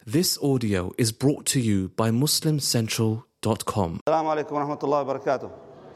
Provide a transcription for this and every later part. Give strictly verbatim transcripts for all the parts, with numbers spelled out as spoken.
This audio is brought to you by muslim central dot com. السلام عليكم ورحمة الله وبركاته.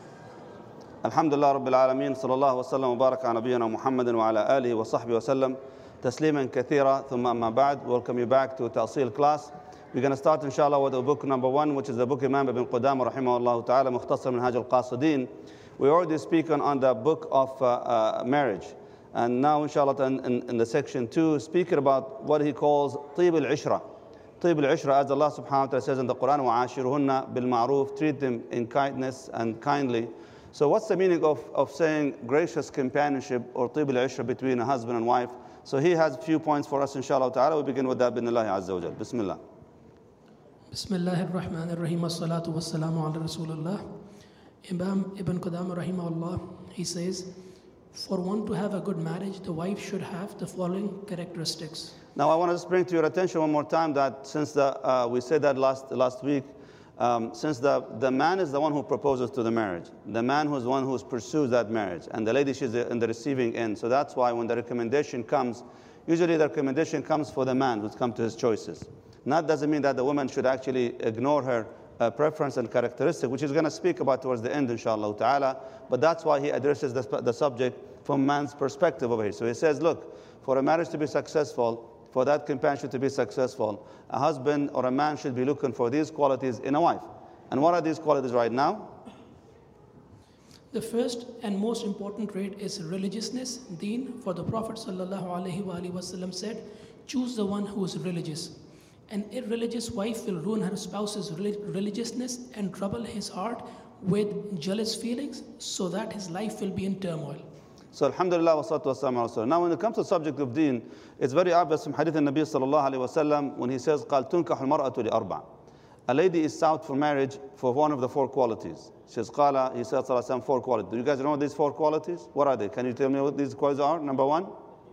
الحمد لله رب العالمين صلى الله وسلم وبارك على نبينا محمد وعلى آله وصحبه وسلم تسليما كثيرا ثم أما بعد. Welcome you back to Ta'sil class. We're going to start inshallah with the book number one, which is the book Imam Ibn Qudama rahimahullah ta'ala Mukhtasar Minhaj al-Qasidin. We already speak on, on the book of uh, uh, marriage. And now inshallah in, in, in the section two, speaking about what he calls طيب العشرة. طيب العشرة, as Allah subhanahu wa ta'ala says in the Quran, وَعَاشِرُهُنَّ بِالْمَعْرُوفِ, treat them in kindness and kindly. So what's the meaning of, of saying gracious companionship or طيب العشرة between a husband and wife? So he has a few points for us inshallah ta'ala. We begin with that بِإِذْنِ اللَّهِ عَزَّ وَجَلَ. Bismillah. Bismillahir Rahmanir Rahim. As-salatu was-salamu ala Rasulullah. Imam Ibn Qudama rahimahullah, he says, for one to have a good marriage, the wife should have the following characteristics. Now I want to just bring to your attention one more time that since the, uh, we said that last, last week, um, since the, the man is the one who proposes to the marriage, the man who's the one who pursues that marriage, and the lady, she's in the receiving end. So that's why when the recommendation comes, usually the recommendation comes for the man who's come to his choices. That doesn't mean that the woman should actually ignore her uh, preference and characteristic, which he's going to speak about towards the end, inshallah ta'ala. But that's why he addresses the, the subject from man's perspective over here. So he says, look, for a marriage to be successful, for that companionship to be successful, a husband or a man should be looking for these qualities in a wife. And what are these qualities right now? The first and most important trait is religiousness, deen. For the Prophet sallallahu alaihi wasallam said, choose the one who is religious. An irreligious wife will ruin her spouse's religiousness and trouble his heart with jealous feelings, so that his life will be in turmoil. So alhamdulillah wa salatu wa salam ala rasulullah. Now when it comes to the subject of deen, it's very obvious from hadith al-Nabi sallallahu alayhi wa sallam when he says, قَالْ تُنْكَحُ الْمَرْأَةُ لِأَرْبَعٍ. A lady is sought for marriage for one of the four qualities. She says, قَالَ, he says, sallallahu alayhi wa sallam, four qualities. Do you guys know these four qualities? What are they? Can you tell me what these qualities are? Number one,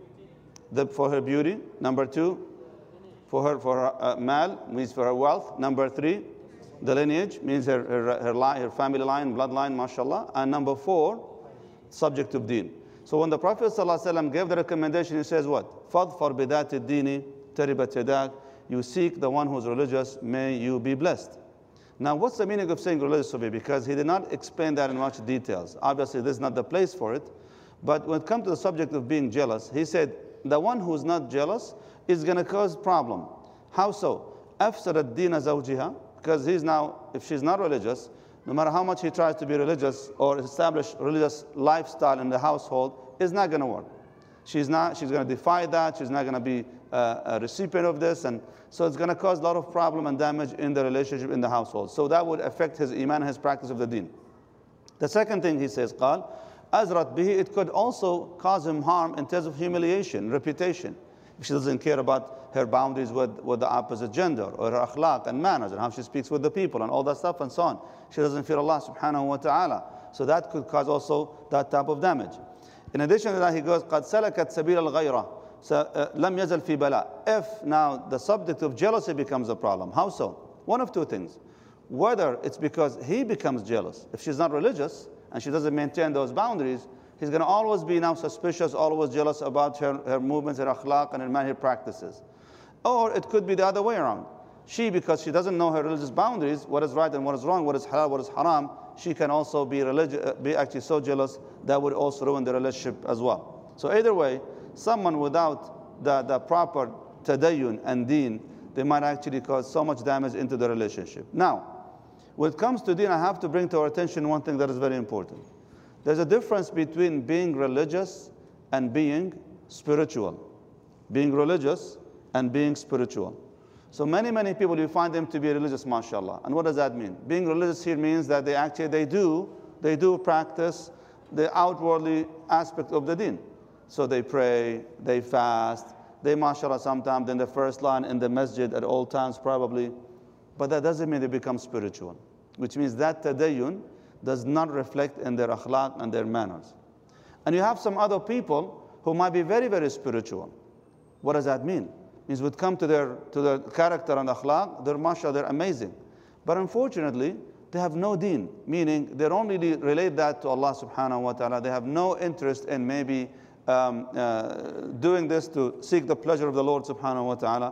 the, for her beauty. Number two, for her, for her uh, mal, means for her wealth. Number three, the lineage, means her, her, her, line, her family line, bloodline, mashallah. And number four, subject of deen. So when the Prophet ﷺ gave the recommendation, he says what? فَضْفَرْ بِذَاتِ الدِّينِ تَرِبَتْ يَدَاكَ. You seek the one who's religious, may you be blessed. Now what's the meaning of saying religious to be? Because he did not explain that in much details. Obviously this is not the place for it. But when it comes to the subject of being jealous, he said the one who's not jealous is going to cause problem. How so? أَفْسَرَ الدِّينَ زَوْجِهَا. Because he's now, if she's not religious, no matter how much he tries to be religious or establish religious lifestyle in the household, it's not going to work. She's not. She's going to defy that. She's not going to be uh, a recipient of this, and so it's going to cause a lot of problem and damage in the relationship in the household. So that would affect his iman, his practice of the deen. The second thing he says, قال أزرت به. It could also cause him harm in terms of humiliation, reputation. If she doesn't care about her boundaries with, with the opposite gender, or her akhlaq and manners, and how she speaks with the people, and all that stuff, and so on. She doesn't fear Allah subhanahu wa ta'ala. So that could cause also that type of damage. In addition to that, he goes, قَدْ سَلَكَتْ سَبِيلَ الْغَيْرَةِ. So, لَمْ يَزَلْ فِي بَلَاءٍ. If now the subject of jealousy becomes a problem, how so? One of two things. Whether it's because he becomes jealous. If she's not religious, and she doesn't maintain those boundaries, he's going to always be now suspicious, always jealous about her, her movements, her akhlaq, and her manner practices. Or it could be the other way around. She, because she doesn't know her religious boundaries, what is right and what is wrong, what is halal, what is haram, she can also be, religi- be actually so jealous that would also ruin the relationship as well. So either way, someone without the, the proper tadayyun and deen, they might actually cause so much damage into the relationship. Now, when it comes to deen, I have to bring to our attention one thing that is very important. There's a difference between being religious and being spiritual. Being religious and being spiritual. So many, many people, you find them to be religious, mashallah. And what does that mean? Being religious here means that they actually, they do, they do practice the outwardly aspect of the deen. So they pray, they fast, they mashallah sometimes in the first line in the masjid at all times probably. But that doesn't mean they become spiritual. Which means that tadayyun does not reflect in their akhlaq and their manners. And you have some other people who might be very, very spiritual. What does that mean? It means would come to their to their character and akhlaq, they're mashallah, they're amazing. But unfortunately, they have no deen, meaning they only relate that to Allah subhanahu wa ta'ala. They have no interest in maybe um, uh, doing this to seek the pleasure of the Lord subhanahu wa ta'ala.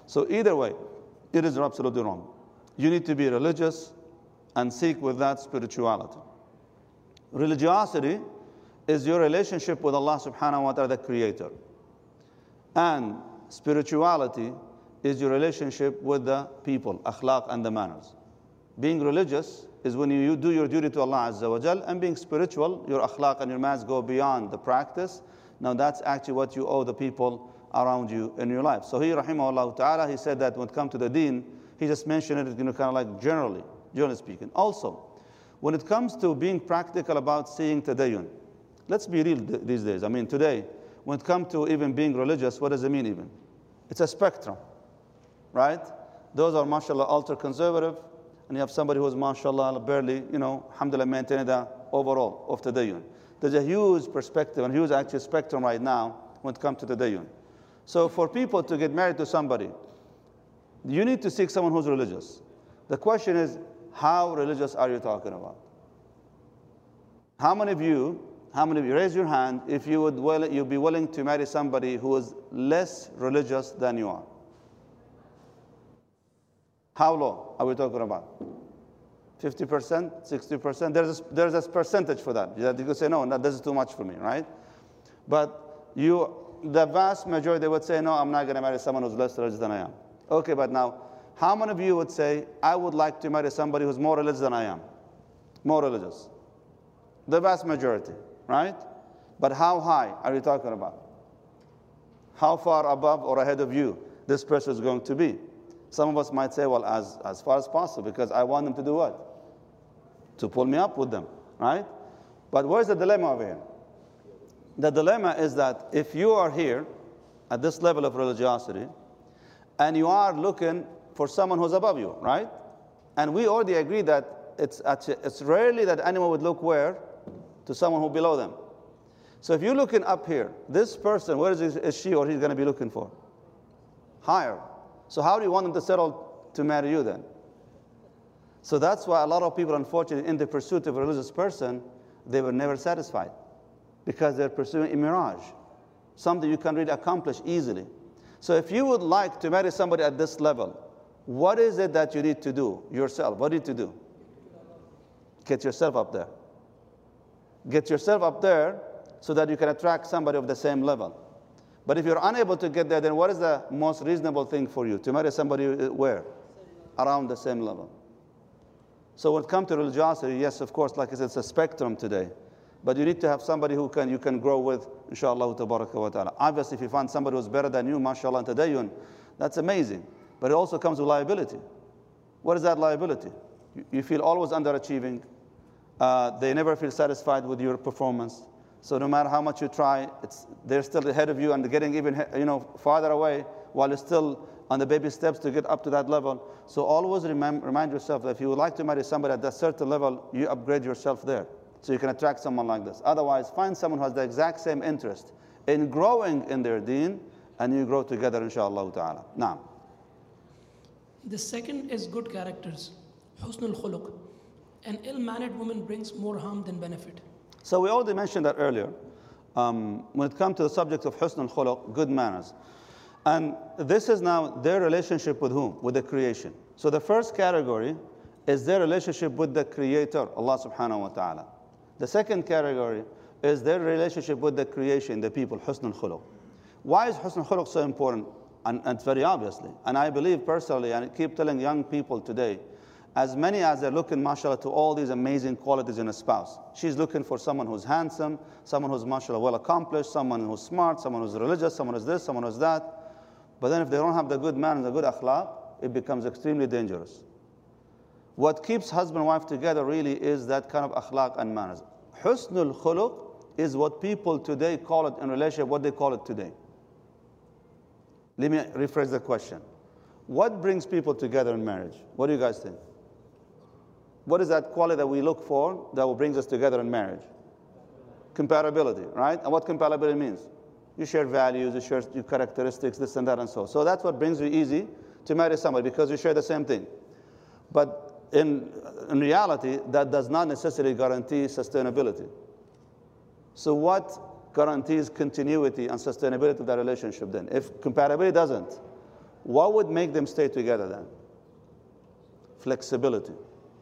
So either way, it is absolutely wrong. You need to be religious and seek with that spirituality. Religiosity is your relationship with Allah subhanahu wa ta'ala, the Creator. And spirituality is your relationship with the people, akhlaq and the manners. Being religious is when you do your duty to Allah Azza wa Jal, and being spiritual, your akhlaq and your manners go beyond the practice. Now that's actually what you owe the people around you in your life. So he, rahimahullah ta'ala, he said that when it comes to the deen, he just mentioned it, you know, kind of like generally, generally speaking. Also, when it comes to being practical about seeing tadayyun, let's be real th- these days. I mean, today, when it comes to even being religious, what does it mean even? It's a spectrum, right? Those are, mashallah, ultra-conservative, and you have somebody who's, mashallah, barely, you know, alhamdulillah, maintaining the overall of tadayyun. There's a huge perspective and huge actual spectrum right now when it comes to tadayyun. So for people to get married to somebody, you need to seek someone who's religious. The question is, how religious are you talking about? How many of you, how many of you, raise your hand if you would will, you'd be willing to marry somebody who is less religious than you are? How low are we talking about? fifty percent, sixty percent? There's a, there's a percentage for that. You could say, no, no, this is too much for me, right? But you, the vast majority, they would say, no, I'm not going to marry someone who's less religious than I am. Okay, but now, how many of you would say, I would like to marry somebody who's more religious than I am? More religious. The vast majority, right? But how high are you talking about? How far above or ahead of you this person is going to be? Some of us might say, well, as, as far as possible, because I want them to do what? To pull me up with them, right? But where's the dilemma over here? The dilemma is that if you are here at this level of religiosity, and you are looking for someone who's above you, right? And we already agree that it's, it's rarely that anyone would look where? To someone who's below them. So if you're looking up here, this person, where is, he, is she or he's going to be looking for? Higher. So how do you want them to settle to marry you then? So that's why a lot of people, unfortunately, in the pursuit of a religious person, they were never satisfied because they're pursuing a mirage, something you can really accomplish easily. So if you would like to marry somebody at this level, what is it that you need to do yourself? What do you need to do? Get yourself up there. Get yourself up there so that you can attract somebody of the same level. But if you're unable to get there, then what is the most reasonable thing for you? To marry somebody where? Around the same level. So when it comes to religiosity, yes, of course, like I said, it's a spectrum today. But you need to have somebody who can you can grow with, inshallah, tabaraka wa ta'ala. Obviously, if you find somebody who's better than you, mashallah, and tadayyun, that's amazing. But it also comes with liability. What is that liability? You, you feel always underachieving. Uh, they never feel satisfied with your performance. So no matter how much you try, it's, they're still ahead of you and getting even you know farther away while you're still on the baby steps to get up to that level. So always remind, remind yourself that if you would like to marry somebody at that certain level, you upgrade yourself there so you can attract someone like this. Otherwise, find someone who has the exact same interest in growing in their deen, and you grow together, inshallah ta'ala. Now, the second is good characters, husnul khuluq. An ill-mannered woman brings more harm than benefit. So we already mentioned that earlier. Um, when it comes to the subject of husn al-khuluq, good manners. And this is now their relationship with whom? With the creation. So the first category is their relationship with the Creator, Allah subhanahu wa ta'ala. The second category is their relationship with the creation, the people, husn al-khuluq. Why is husn al-khuluq so important? And, and it's very obviously. And I believe personally, and I keep telling young people today, as many as they're looking, mashallah, to all these amazing qualities in a spouse. She's looking for someone who's handsome, someone who's, mashallah, well accomplished, someone who's smart, someone who's religious, someone who's this, someone who's that. But then if they don't have the good man and the good akhlaq, it becomes extremely dangerous. What keeps husband and wife together really is that kind of akhlaq and manners. Husnul khuluq is what people today call it in relationship, what they call it today. Let me rephrase the question. What brings people together in marriage? What do you guys think? What is that quality that we look for that will bring us together in marriage? Compatibility, right? And what compatibility means? You share values, you share your characteristics, this and that and so. So that's what brings you easy to marry somebody, because you share the same thing. But in, in reality, that does not necessarily guarantee sustainability. So what guarantees continuity and sustainability of that relationship then? If compatibility doesn't, What would make them stay together then? Flexibility.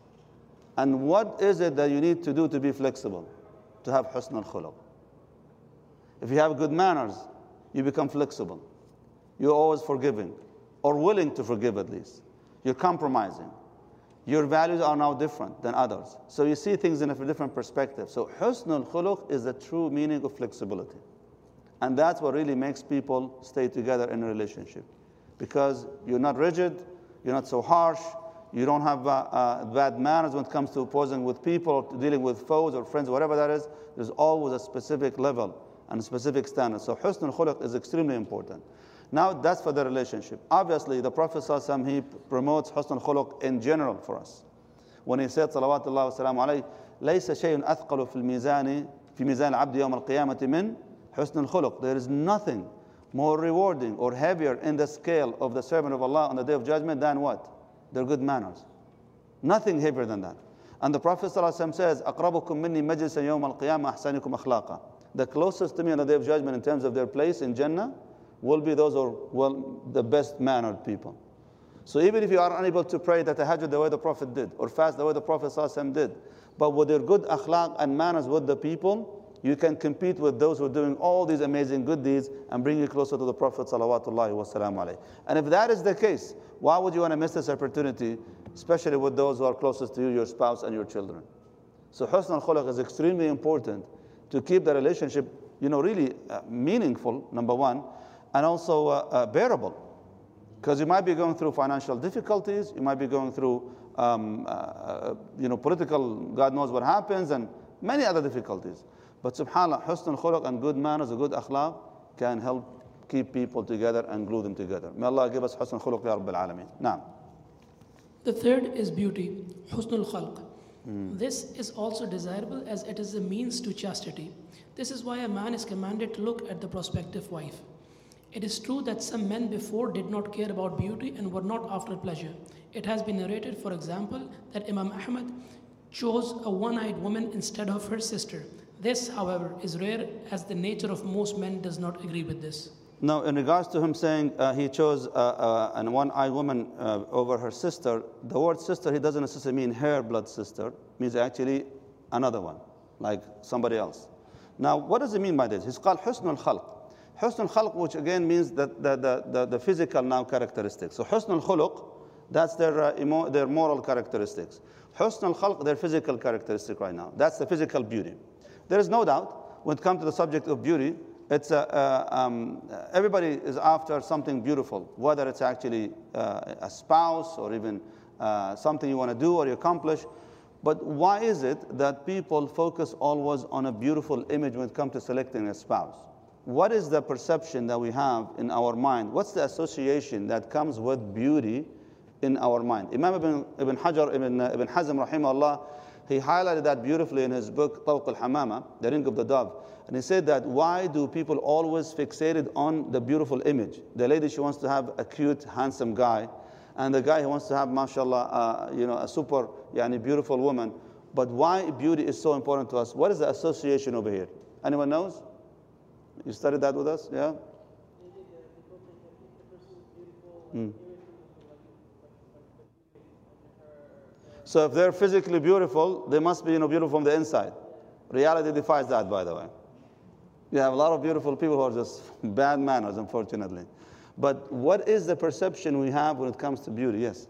And what is it that you need to do to be flexible? To have husn al-khuluq. If you have good manners, you become flexible. You're always forgiving, or willing to forgive at least. You're compromising. Your values are now different than others. So you see things in a different perspective. So husn al-khuluq is the true meaning of flexibility. And that's what really makes people stay together in a relationship. Because you're not rigid, you're not so harsh, you don't have uh, uh, bad manners when it comes to posing with people, or dealing with foes or friends, whatever that is. There's always a specific level and a specific standard. So husn al-khuluq is extremely important. Now that's for the relationship. Obviously, the Prophet ﷺ, he promotes husn al-khuluq in general for us. When he said, salawatullah wa salamu alayhi, لَيْسَ شَيْءٌ أَثْقَلُ فِي الْمِيزَانِ فِي مِيزَانِ الْعَبْدِ يَوْمَ الْقِيَامَةِ مِنْ حُسْنِ الْخُلُقِ. There is nothing more rewarding or heavier in the scale of the servant of Allah on the Day of Judgment than what? Their good manners. Nothing heavier than that. And the Prophet ﷺ says, أَقْرَبُكُم مِّنِّي مَجْلِسًا يَوْمَ الْقِيَامَةِ أَحْسَنُكُمْ أَخْلَاقًا. The closest to me on the Day of Judgment in terms of their place in Jannah will be those who are, well, the best mannered people. So even if you are unable to pray the tahajjud the way the Prophet did, or fast the way the Prophet ﷺ did, but with their good akhlaq and manners with the people, you can compete with those who are doing all these amazing good deeds and bring you closer to the Prophet salawatullahi wa salamu alayhi. And if that is the case, why would you want to miss this opportunity, especially with those who are closest to you, your spouse and your children? So husn al-khuluq is extremely important to keep the relationship, you know, really uh, meaningful, number one, and also uh, uh, bearable. Because you might be going through financial difficulties, you might be going through, um, uh, you know, political, God knows what happens, and many other difficulties. But subhanAllah, husn al-khuluq and good manners, a good akhlaq can help keep people together and glue them together. May Allah give us husn al-khuluq ya Rabbil Alameen. Now. The third is beauty, husn al-khalq. Mm. This is also desirable as it is a means to chastity. This is why a man is commanded to look at the prospective wife. It is true that some men before did not care about beauty and were not after pleasure. It has been narrated, for example, that Imam Ahmad chose a one-eyed woman instead of her sister. This, however, is rare, as the nature of most men does not agree with this. Now, in regards to him saying uh, he chose uh, uh, an one-eyed woman uh, over her sister, the word sister, he doesn't necessarily mean her blood sister. It means actually another one, like somebody else. Now, what does it mean by this? It's called husn al-khalq. Husn al-khalq, which again means that the, the, the, the physical now characteristics. So husn al-khuluq, that's their, uh, emo their moral characteristics. Husn al-khalq, their physical characteristic right now. That's the physical beauty. There is no doubt, when it comes to the subject of beauty, it's a, uh, um, everybody is after something beautiful, whether it's actually uh, a spouse or even uh, something you want to do or you accomplish. But why is it that people focus always on a beautiful image when it comes to selecting a spouse? What is the perception that we have in our mind? What's the association that comes with beauty in our mind? Imam Ibn, Ibn Hajar, Ibn, Ibn Hazm, rahimahullah, he highlighted that beautifully in his book, Tawq al-Hamama, The Ring of the Dove. And he said that why do people always fixated on the beautiful image? The lady, she wants to have a cute, handsome guy. And the guy, he wants to have, mashallah, uh, you know, a super, yani, beautiful woman. But why beauty is so important to us? What is the association over here? Anyone knows? You studied that with us? Yeah? Hmm. So if they're physically beautiful, they must be, you know, beautiful from the inside. Reality defies that, by the way. You have a lot of beautiful people who are just bad manners, unfortunately. But what is the perception we have when it comes to beauty? Yes.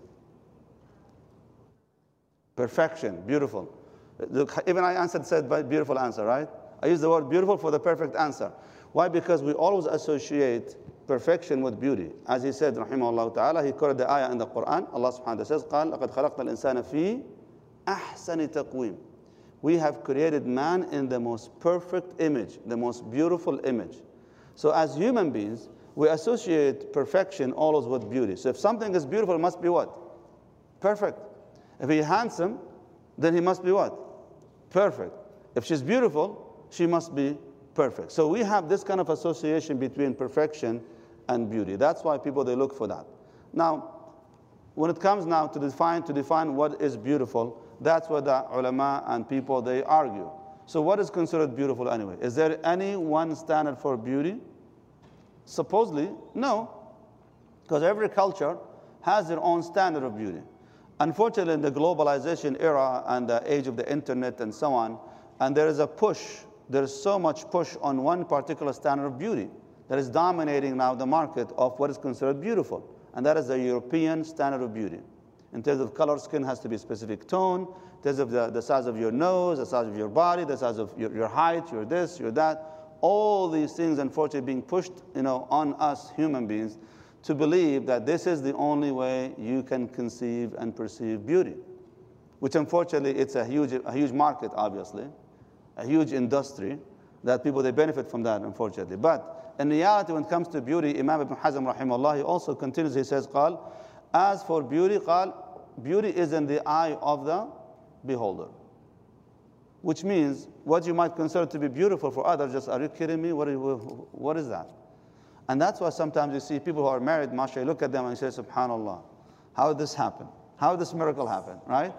Perfection, beautiful. Even I answered, said beautiful answer, right? I use the word beautiful for the perfect answer. Why? Because we always associate perfection with beauty. As he said, rahimahullah ta'ala, he quoted the ayah in the Quran. Allah subhanahu wa ta'ala says, قال لقد خلقنا الإنسان في أحسن تقويم. We have created man in the most perfect image, the most beautiful image. So as human beings, we associate perfection always with beauty. So if something is beautiful, it must be what? Perfect. If he's handsome, then he must be what? Perfect. If she's beautiful, she must be perfect. So we have this kind of association between perfection and beauty. That's why people, they look for that. Now, when it comes now to define, to define what is beautiful, that's where the ulama and people, they argue. So what is considered beautiful anyway? Is there any one standard for beauty? Supposedly, no. Because every culture has their own standard of beauty. Unfortunately, in the globalization era and the age of the internet and so on, and there is a push, there is so much push on one particular standard of beauty that is dominating now the market of what is considered beautiful. And that is the European standard of beauty. In terms of color, skin has to be a specific tone. In terms of the, the size of your nose, the size of your body, the size of your, your height, your this, your that. All these things, unfortunately, being pushed, you know, on us human beings to believe that this is the only way you can conceive and perceive beauty. Which, unfortunately, it's a huge, a huge market, obviously, a huge industry that people, they benefit from that, unfortunately. But in reality, when it comes to beauty, Imam Ibn Hazm, rahimahullah, he also continues, he says, قال, as for beauty, قال, beauty is in the eye of the beholder. Which means, what you might consider to be beautiful for others, just, are you kidding me? What, are you, what is that? And that's why sometimes you see people who are married, mashallah, look at them and say, subhanallah, how did this happen? How did this miracle happen, right?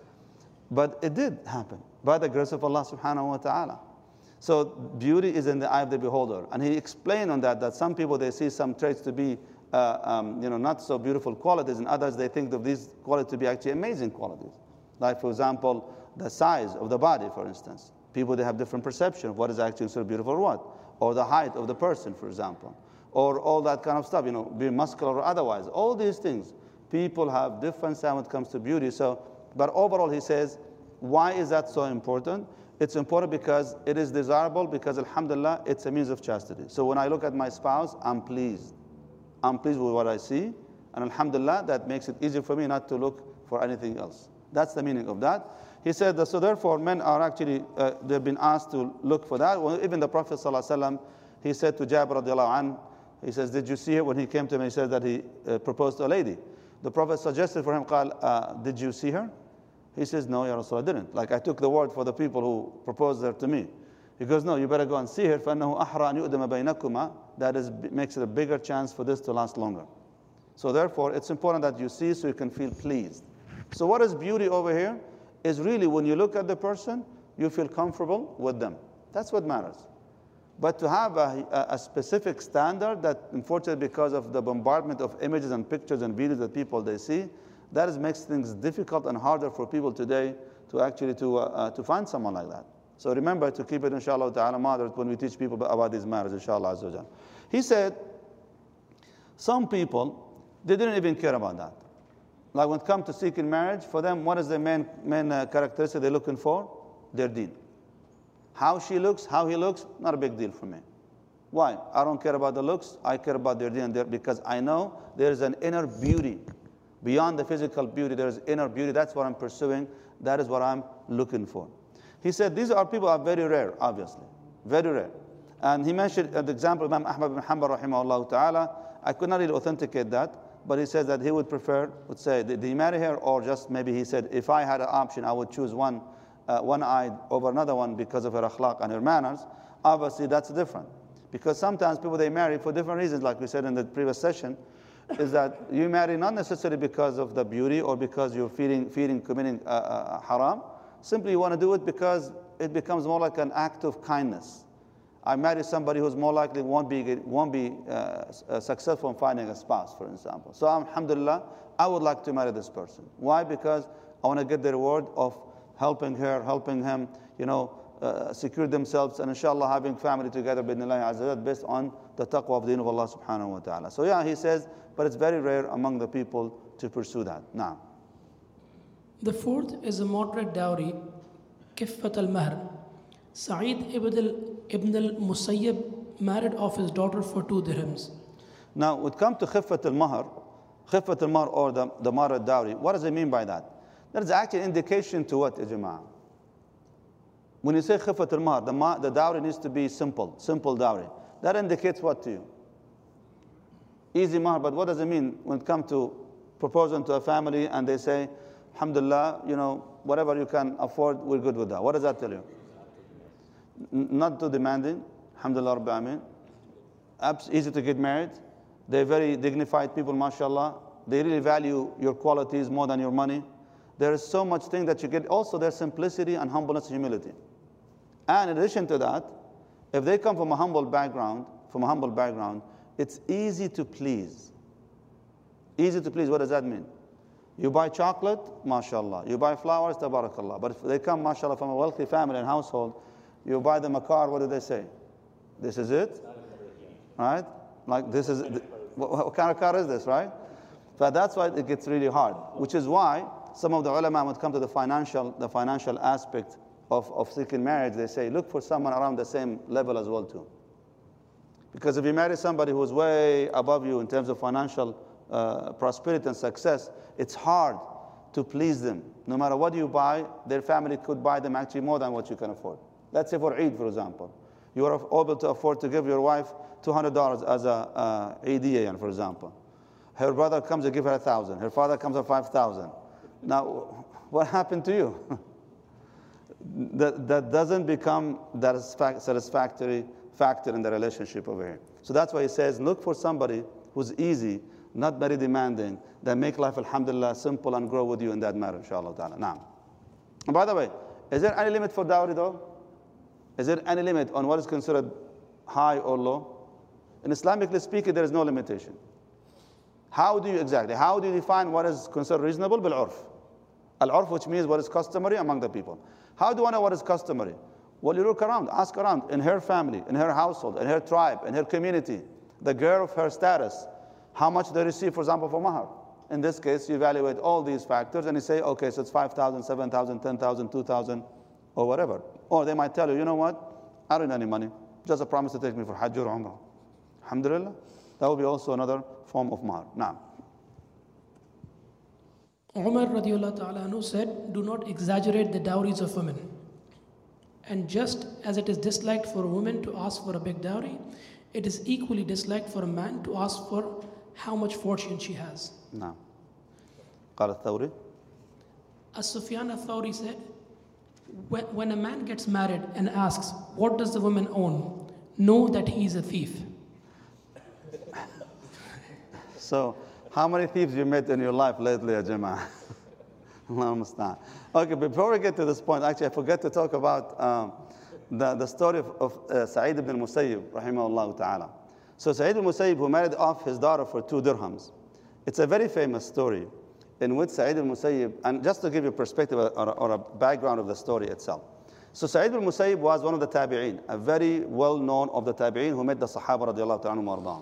But it did happen, by the grace of Allah subhanahu wa ta'ala. So beauty is in the eye of the beholder. And he explained on that, that some people, they see some traits to be uh, um, you know, not so beautiful qualities, and others, they think of these qualities to be actually amazing qualities. Like, for example, the size of the body, for instance. People, they have different perception of what is actually so beautiful or what. Or the height of the person, for example. Or all that kind of stuff, you know, being muscular or otherwise. All these things. People have different sound when it comes to beauty. So, but overall, he says, why is that so important? It's important because it is desirable, because, alhamdulillah, it's a means of chastity. So when I look at my spouse, I'm pleased. I'm pleased with what I see. And alhamdulillah, that makes it easier for me not to look for anything else. That's the meaning of that. He said that, so therefore, men are actually, uh, they've been asked to look for that. Well, even the Prophet ﷺ, he said to Jabir radiallahu anh, he says, did you see her? When he came to me, he said that he uh, proposed to a lady. The Prophet suggested for him, قال, uh, did you see her? He says, no, Ya Rasul, I didn't. Like, I took the word for the people who proposed her to me. He goes, no, you better go and see her. فَأَنَّهُ أَحْرَى أَنْ يُؤْدَمَ بَيْنَكُمَا. That is, makes it a bigger chance for this to last longer. So therefore, it's important that you see so you can feel pleased. So what is beauty over here? Is really when you look at the person, you feel comfortable with them. That's what matters. But to have a, a specific standard that, unfortunately, because of the bombardment of images and pictures and videos that people, they see, that is, makes things difficult and harder for people today to actually to, uh, uh, to find someone like that. So remember to keep it, inshallah ta'ala, moderate when we teach people about these matters, inshallah azza wa jal. He said, some people, they didn't even care about that. Like when it comes to seeking marriage, for them, what is the main, main uh, characteristic they're looking for? Their deen. How she looks, how he looks, not a big deal for me. Why? I don't care about the looks, I care about their deen, because I know there is an inner beauty. Beyond the physical beauty, there is inner beauty. That's what I'm pursuing. That is what I'm looking for. He said these are people are very rare, obviously. Very rare. And he mentioned uh, the example of Imam Ahmad bin Hanbal, rahimahullah ta'ala. I could not really authenticate that, but he says that he would prefer, would say, did he marry her, or just maybe he said, if I had an option, I would choose one, uh, one-eyed over another one because of her akhlaq and her manners. Obviously, that's different. Because sometimes people, they marry for different reasons, like we said in the previous session, is that you marry not necessarily because of the beauty or because you're feeling, feeling committing uh, uh, haram. Simply you want to do it because it becomes more like an act of kindness. I marry somebody who's more likely won't be, won't be uh, successful in finding a spouse, for example. So alhamdulillah, I would like to marry this person. Why? Because I want to get the reward of helping her, helping him, you know, uh, secure themselves, and inshallah having family together based on the taqwa of the deen of Allah subhanahu wa ta'ala. So yeah, he says, but it's very rare among the people to pursue that. Now, the fourth is a moderate dowry, Kiffat al-Mahr. Sa'id ibn al-Musayyib married off his daughter for two dirhams. Now, when it comes to Khiffat al-Mahr, Khiffat al-Mahr or the, the moderate dowry, what does it mean by that? That is actually an indication to what, Ijma'ah? When you say Khiffat al-Mahr, the, ma the dowry needs to be simple, simple dowry. That indicates what to you? Easy mahr, but what does it mean when it comes to proposing to a family and they say, alhamdulillah, you know, whatever you can afford, we're good with that. What does that tell you? N not too demanding, alhamdulillah rabbil alameen. Easy to get married. They're very dignified people, mashallah. They really value your qualities more than your money. There is so much thing that you get. Also, there's simplicity and humbleness and humility. And in addition to that, if they come from a humble background, from a humble background, it's easy to please. Easy to please, what does that mean? You buy chocolate, mashallah. You buy flowers, tabarakallah. But if they come, mashallah, from a wealthy family and household, you buy them a car, what do they say? This is it? Right? Like this is, what, what kind of car is this, right? But that's why it gets really hard, which is why some of the ulama, when it comes to the financial, the financial aspect of, of seeking marriage, they say, look for someone around the same level as well too. Because if you marry somebody who's way above you in terms of financial uh, prosperity and success, it's hard to please them. No matter what you buy, their family could buy them actually more than what you can afford. Let's say for Eid, for example. You are able to afford to give your wife two hundred dollars as a uh, Eidiyan, for example. Her brother comes and give her one thousand dollars. Her father comes at five thousand dollars. Now, what happened to you? that, that doesn't become that satisfactory factor in the relationship over here. So that's why he says, look for somebody who's easy, not very demanding, that make life, alhamdulillah, simple and grow with you in that matter, inshallah ta'ala. Now, and by the way, is there any limit for dowry though? Is there any limit on what is considered high or low? In Islamically speaking, there is no limitation. How do you exactly, how do you define what is considered reasonable? Bil-urf. Al-urf, which means what is customary among the people. How do I know what is customary? Well, you look around, ask around, in her family, in her household, in her tribe, in her community, the girl of her status, how much they receive, for example, for mahar. In this case, you evaluate all these factors and you say, okay, so it's five thousand, seven thousand, ten thousand, two thousand, or whatever. Or they might tell you, you know what, I don't need any money, just a promise to take me for Hajj or Umrah. Alhamdulillah, that will be also another form of mahar. Now, Umar radiallahu ta'ala anhu said, do not exaggerate the dowries of women. And just as it is disliked for a woman to ask for a big dowry, it is equally disliked for a man to ask for how much fortune she has. نعم. قال الثوري. As Sufyan al-Thawri said, when, when a man gets married and asks, what does the woman own? Know that he is a thief. So, how many thieves you met in your life lately, ya Jama'ah? Okay, before we get to this point, actually I forgot to talk about um, the, the story of, of uh, Sa'id ibn al-Musayyib, rahimahullah ta'ala. So Sa'id ibn al-Musayyib, who married off his daughter for two dirhams. It's a very famous story in which Sa'id ibn al-Musayyib, and just to give you a perspective or, or a background of the story itself. So Sa'id ibn al-Musayyib was one of the tabi'een, a very well-known of the tabi'een who met the Sahaba radiallahu ta'ala anhum.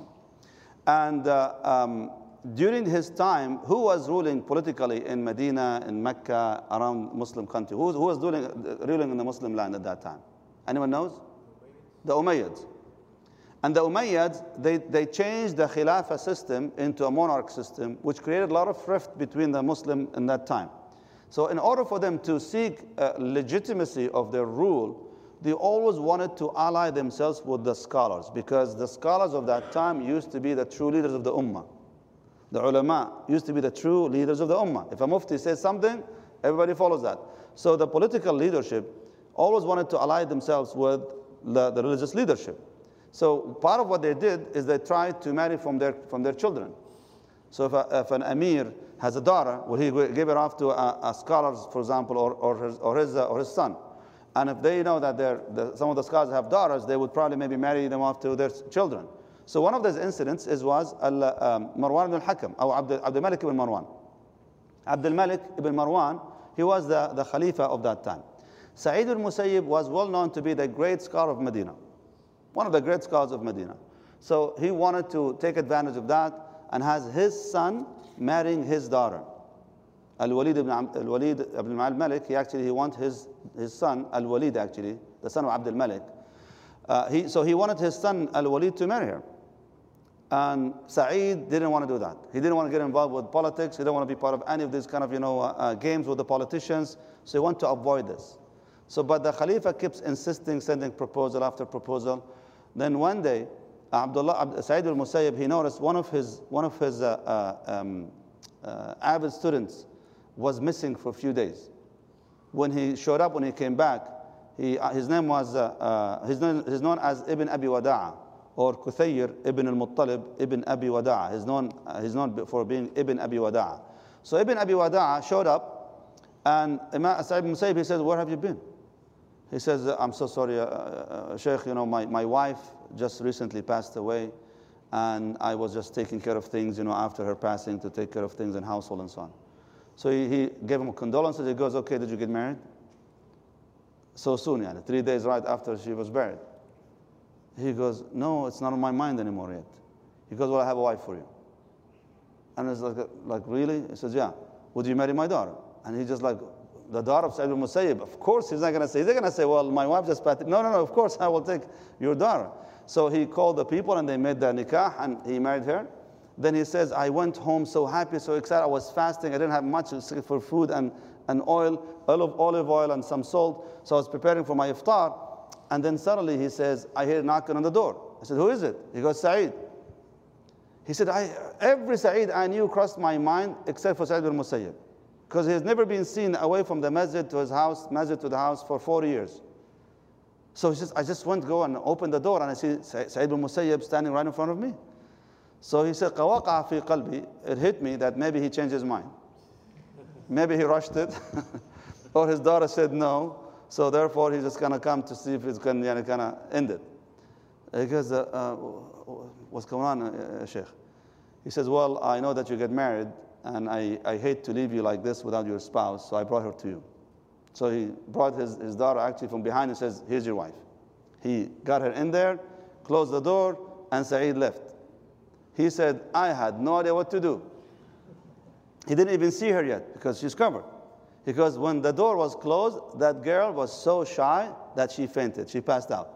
And uh, um, during his time, who was ruling politically in Medina, in Mecca, around Muslim country? Who, who was ruling, ruling in the Muslim land at that time? Anyone knows? The Umayyads. And the Umayyads, they, they changed the Khilafah system into a monarch system, which created a lot of rift between the Muslim in that time. So in order for them to seek uh, legitimacy of their rule, they always wanted to ally themselves with the scholars, because the scholars of that time used to be the true leaders of the Ummah. The ulama used to be the true leaders of the ummah. If a mufti says something, everybody follows that. So the political leadership always wanted to ally themselves with the, the religious leadership. So part of what they did is they tried to marry from their, from their children. So if, a, if an emir has a daughter, well, he give it off to a, a scholar, for example, or, or, his, or, his, uh, or his son. And if they know that the, some of the scholars have daughters, they would probably maybe marry them off to their children. So one of those incidents is, was um, Marwan ibn al-Hakam, or Abd al-Malik ibn Marwan. Abd al-Malik ibn Marwan, he was the, the Khalifa of that time. Sa'id al-Musayyib was well known to be the great scholar of Medina, one of the great scholars of Medina. So he wanted to take advantage of that and has his son marrying his daughter. Al-Walid ibn Al-Walid ibn al-Malik, he actually he wanted his, his son, Al-Walid actually, the son of Abd al-Malik. Uh, he, so he wanted his son Al-Walid to marry her. And Sa'id didn't want to do that. He didn't want to get involved with politics. He didn't want to be part of any of these kind of, you know, uh, uh, games with the politicians. So he wanted to avoid this. So, but the Khalifa keeps insisting, sending proposal after proposal. Then one day, Abdullah, Sa'id al-Musayyib, he noticed one of his, one of his uh, uh, um, uh, avid students was missing for a few days. When he showed up, when he came back, he, uh, his name was, uh, uh, his name, he's known as Ibn Abi Wada'a, or Kuthayr ibn al-Muttalib ibn Abi Wada'a. He's known, uh, he's known for being Ibn Abi Wada'a. So Ibn Abi Wada'a showed up, and Imam Sa'id ibn Musayyib, he says, where have you been? He says, I'm so sorry, uh, uh, Sheikh, you know, my, my wife just recently passed away, And I was just taking care of things, you know, after her passing, to take care of things in household and so on. So he, he gave him condolences. He goes, okay, did you get married? So soon, yeah, three days right after she was buried. He goes, no, it's not on my mind anymore yet. He goes, well, I have a wife for you. And it's like, like really? He says, yeah. Would you marry my daughter? And he just like, the daughter of Sa'id ibn Musayyib. Of course, he's not going to say, he's not going to say, well, my wife just passed. No, no, no, of course, I will take your daughter. So he called the people and they made the nikah and he married her. Then he says, I went home so happy, so excited. I was fasting. I didn't have much for food and, and oil, olive, olive oil and some salt. So I was preparing for my iftar. And then suddenly he says, I hear knocking on the door. I said, who is it? He goes, Sa'id. He said, I, every Sa'id I knew crossed my mind except for Sa'id ibn Musayyib. Because he has never been seen away from the masjid to his house, masjid to the house for four years. So he says, I just went to go and open the door and I see Sa'id ibn Musayyib standing right in front of me. So he said, قَوَقَعَ فِي قَلْبِي. It hit me that maybe he changed his mind. Maybe he rushed it. Or his daughter said no. So therefore he's just going to come to see if it's going to kind of end it. He goes, uh, uh, what's going on, uh, Sheikh? He says, well, I know that you get married and I, I hate to leave you like this without your spouse, so I brought her to you. So he brought his, his daughter actually from behind and says, here's your wife. He got her in there, closed the door, and Sa'id left. He said, I had no idea what to do. He didn't even see her yet because she's covered. Because when the door was closed, that girl was so shy that she fainted. She passed out.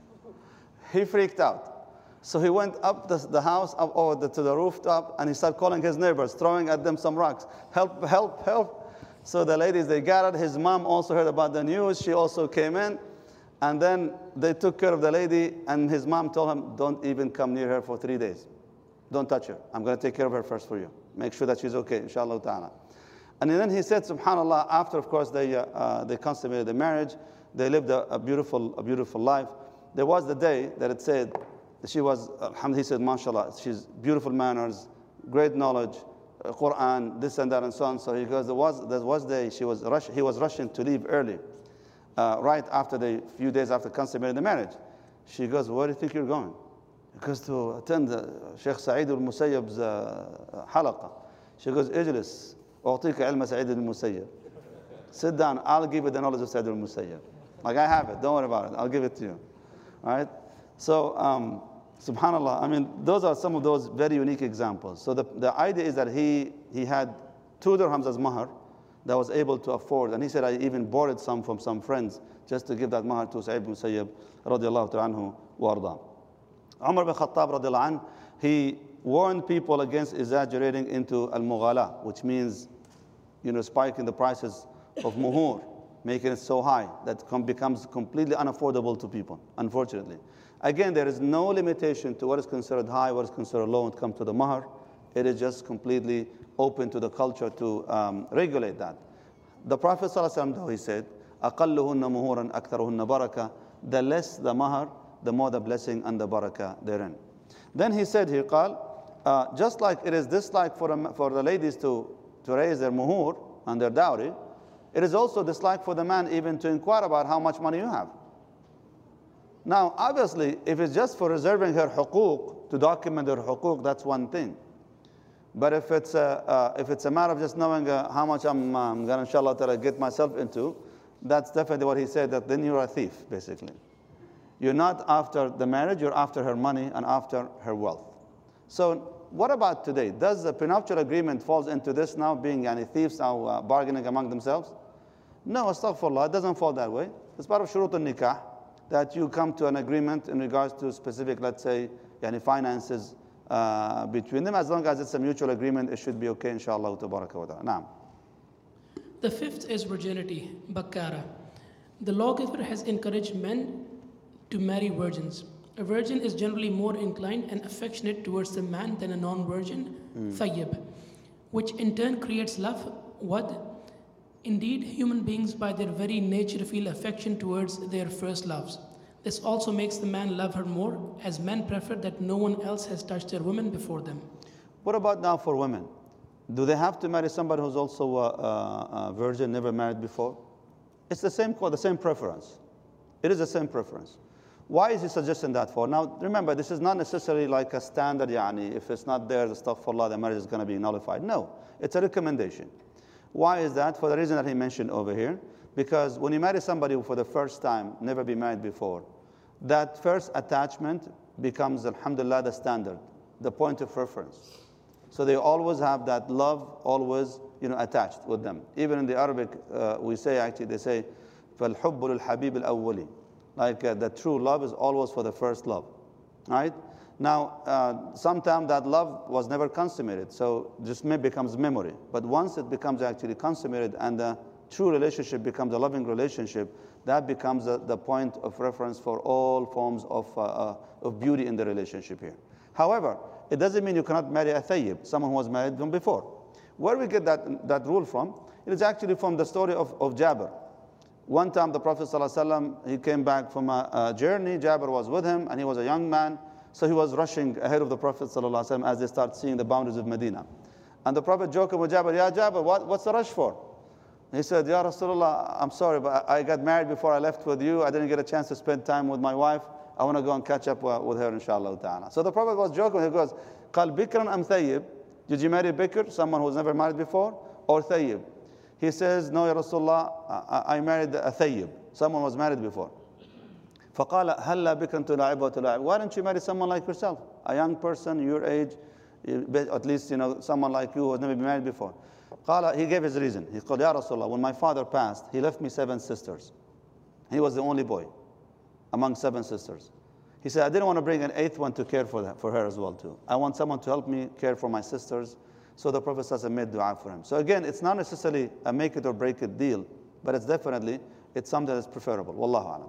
He freaked out. So he went up the, the house, up over the, to the rooftop, and he started calling his neighbors, throwing at them some rocks. Help, help, help. So the ladies, they gathered. His mom also heard about the news. She also came in. And then they took care of the lady, and his mom told him, don't even come near her for three days. Don't touch her. I'm going to take care of her first for you. Make sure that she's okay, inshallah ta'ala. And then he said, subhanAllah, after, of course, they, uh, uh, they consummated the marriage, they lived a, a, beautiful, a beautiful life. There was the day that it said, she was, alhamdulillah, he said, mashallah, she's beautiful manners, great knowledge, uh, Quran, this and that and so on. So he goes, there was, there was day she was rush, he was rushing to leave early, uh, right after the few days after consummating the marriage. She goes, where do you think you're going? He goes, to attend uh, Sheikh Sa'id al-Musayyib's uh, halaqa. She goes, ijlis, أعطيك علم سعيد المسيب. Sit down, I'll give you the knowledge of Sa'id al-Musayyib. Like I have it, don't worry about it, I'll give it to you. All right? So, um, subhanAllah, I mean, those are some of those very unique examples. So the, the idea is that he, he had two dirhams as mahar that was able to afford. And he said, I even borrowed some from some friends just to give that mahar to Sa'id ibn Musayyib, radiallahu ta'ala anhu wa arda. Umar bin Khattab, radiallahu anhu, he warned people against exaggerating into al-mughala, which means, you know, spiking the prices of muhur, making it so high that it becomes completely unaffordable to people, unfortunately. Again, there is no limitation to what is considered high, what is considered low when it comes to the mahar. It is just completely open to the culture to um, regulate that. The Prophet ﷺ, though, he said, أَقَلُّهُنَّ مُهُورًا أَكْثَرُهُنَّ بَرَكَةً. The less the mahar, the more the blessing and the barakah therein. Then he said here, قال, uh, just like it is dislike for, a, for the ladies to, to raise their muhur and their dowry, it is also dislike for the man even to inquire about how much money you have. Now, obviously, if it's just for reserving her huquq, to document her huquq, that's one thing. But if it's a, uh, if it's a matter of just knowing uh, how much I'm, uh, I'm going to, inshallah, get myself into, that's definitely what he said, that then you're a thief, basically. You're not after the marriage, you're after her money and after her wealth. So what about today? Does the prenuptial agreement falls into this now, being yani, thieves now uh, bargaining among themselves? No, astaghfirullah, it doesn't fall that way. It's part of shurut al-nikah, that you come to an agreement in regards to specific, let's say, yani, finances uh, between them. As long as it's a mutual agreement, it should be okay, inshallah, tabaraka wa ta'ala. Naam. The fifth is virginity, bakara. The lawgiver has encouraged men to marry virgins. A virgin is generally more inclined and affectionate towards the man than a non-virgin, mm. thayyib, which in turn creates love, wad. Indeed, human beings by their very nature feel affection towards their first loves. This also makes the man love her more, as men prefer that no one else has touched their woman before them. What about now for women? Do they have to marry somebody who's also a, a, a virgin, never married before? It's the same, the same preference. It is the same preference. Why is he suggesting that for? Now, remember, this is not necessarily like a standard, yani, if it's not there, the stuff for Allah, the marriage is going to be nullified. No, it's a recommendation. Why is that? For the reason that he mentioned over here. Because when you marry somebody who for the first time, never been married before, that first attachment becomes, alhamdulillah, the standard, the point of reference. So they always have that love always, you know, attached with them. Even in the Arabic, uh, we say, actually, they say, فَالْحُبُّ لِلْحَبِيبِ الْأَوَّلِ. Like uh, the true love is always for the first love, right? Now, uh, sometimes that love was never consummated, so just becomes memory. But once it becomes actually consummated and the true relationship becomes a loving relationship, that becomes the, the point of reference for all forms of, uh, uh, of beauty in the relationship here. However, it doesn't mean you cannot marry a thayyib, someone who was married from before. Where we get that, that rule from, it is actually from the story of, of Jabir. One time the Prophet ﷺ, he came back from a, a journey, Jabir was with him, and he was a young man, so he was rushing ahead of the Prophet ﷺ as they start seeing the boundaries of Medina. And the Prophet joked with Jabir, Ya Jabir, what, what's the rush for? He said, Ya Rasulullah, I'm sorry, but I got married before I left with you. I didn't get a chance to spend time with my wife. I want to go and catch up with her, inshallah ta'ala. So the Prophet was joking. He goes, Qal bikran am thayyib? Did you marry bikr, someone who's never married before, or thayyib? He says, no, Ya Rasulullah, I, I married a thayyib. Someone was married before. فَقَالَ هَلَّا بِكْرًا تُلَاعِبُ وَتُلَاعِبُ. Why don't you marry someone like yourself? A young person, your age, at least, you know, someone like you who has never been married before. قال, he gave his reason. He called, Ya Rasulullah, when my father passed, he left me seven sisters. He was the only boy among seven sisters. He said, I didn't want to bring an eighth one to care for, that, for her as well, too. I want someone to help me care for my sisters. So the Prophet ﷺ made dua for him. So again, it's not necessarily a make it or break it deal, but it's definitely, it's something that's preferable. Wallahu alam.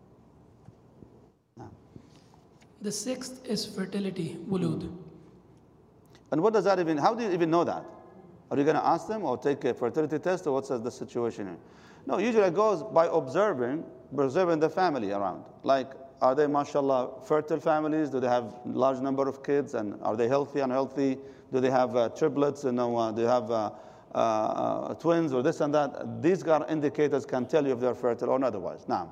No. The sixth is fertility, wulud. And what does that even, how do you even know that? Are you going to ask them or take a fertility test, or what's the situation here? No, usually it goes by observing, observing the family around. Like, are they, mashallah, fertile families? Do they have a large number of kids? And are they healthy, unhealthy? Do they have uh, triplets? You know, uh, do they have uh, uh, uh, twins or this and that? These kind of indicators can tell you if they're fertile or otherwise. Now.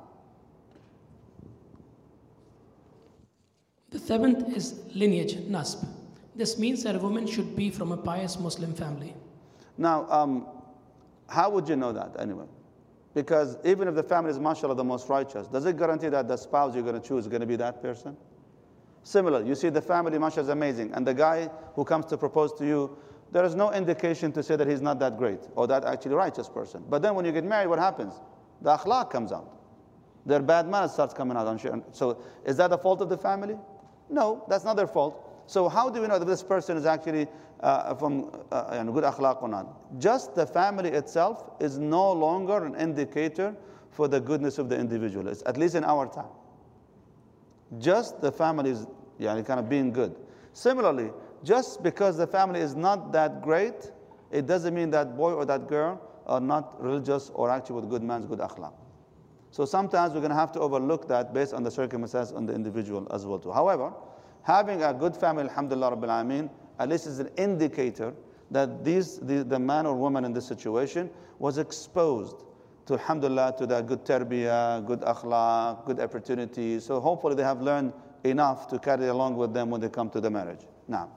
The seventh is lineage, nasb. This means that a woman should be from a pious Muslim family. Now, um, how would you know that anyway? Because even if the family is, mashallah, the most righteous, does it guarantee that the spouse you're going to choose is going to be that person? Similar, you see the family, mashallah, is amazing, and the guy who comes to propose to you, there is no indication to say that he's not that great or that actually righteous person. But then when you get married, what happens? The akhlaq comes out. Their bad manners starts coming out. So is that the fault of the family? No, that's not their fault. So how do we know that this person is actually uh, from uh, good akhlaq or not? Just the family itself is no longer an indicator for the goodness of the individual, it's, at least in our time. Just the family is yeah, kind of being good. Similarly, just because the family is not that great, it doesn't mean that boy or that girl are not religious or actually with good manners, good akhlaq. So sometimes we're going to have to overlook that based on the circumstances on the individual as well too. However, having a good family, alhamdulillah rabbil alameen, at least is an indicator that these, the, the man or woman in this situation was exposed to, alhamdulillah, to the good tarbiyah, good akhlaq, good opportunities. So hopefully they have learned enough to carry along with them when they come to the marriage. Now.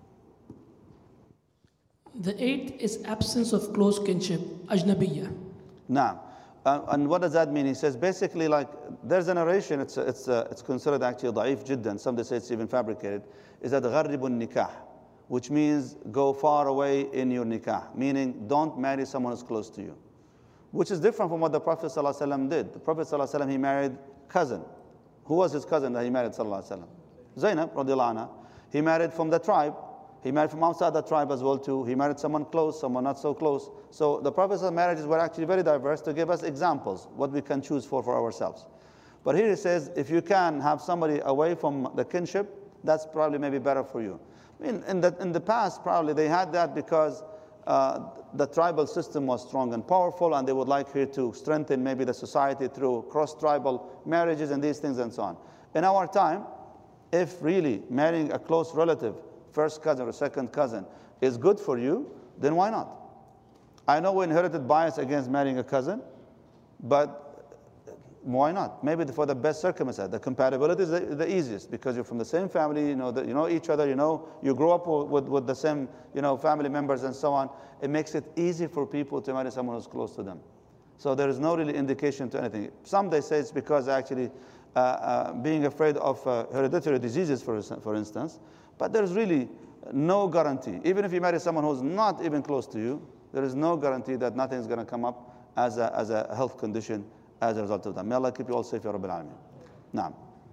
The eighth is absence of close kinship, ajnabiyya. Now. Uh, and what does that mean? He says basically, like, there's a narration, it's, it's, uh, it's considered actually da'if jiddan, some they say it's even fabricated, is that gharribun nikah, which means go far away in your nikah, meaning don't marry someone who's close to you, which is different from what the Prophet ﷺ did. The Prophet ﷺ, he married cousin. Who was his cousin that he married, ﷺ? Zainab, radiallahu anha. He married from the tribe. He married from outside the tribe as well too. He married someone close, someone not so close. So the Prophet's marriages were actually very diverse to give us examples, what we can choose for for ourselves. But here he says, if you can have somebody away from the kinship, that's probably maybe better for you. I mean, in the, in the past, probably they had that because uh, the tribal system was strong and powerful, and they would like here to strengthen maybe the society through cross-tribal marriages and these things and so on. In our time, if really marrying a close relative, first cousin or second cousin, is good for you, then why not? I know we inherited bias against marrying a cousin, but why not? Maybe for the best circumstance. The compatibility is the, the easiest because you're from the same family, you know, the, you know each other, you know, you grow up with, with the same, you know, family members and so on. It makes it easy for people to marry someone who's close to them. So there is no really indication to anything. Some they say it's because actually uh, uh, being afraid of uh, hereditary diseases, for, for instance, but there's really no guarantee. Even if you marry someone who's not even close to you, there is no guarantee that nothing is going to come up as a, as a health condition as a result of that. May Allah keep you all safe, Ya Rabbil Alameen. Naam.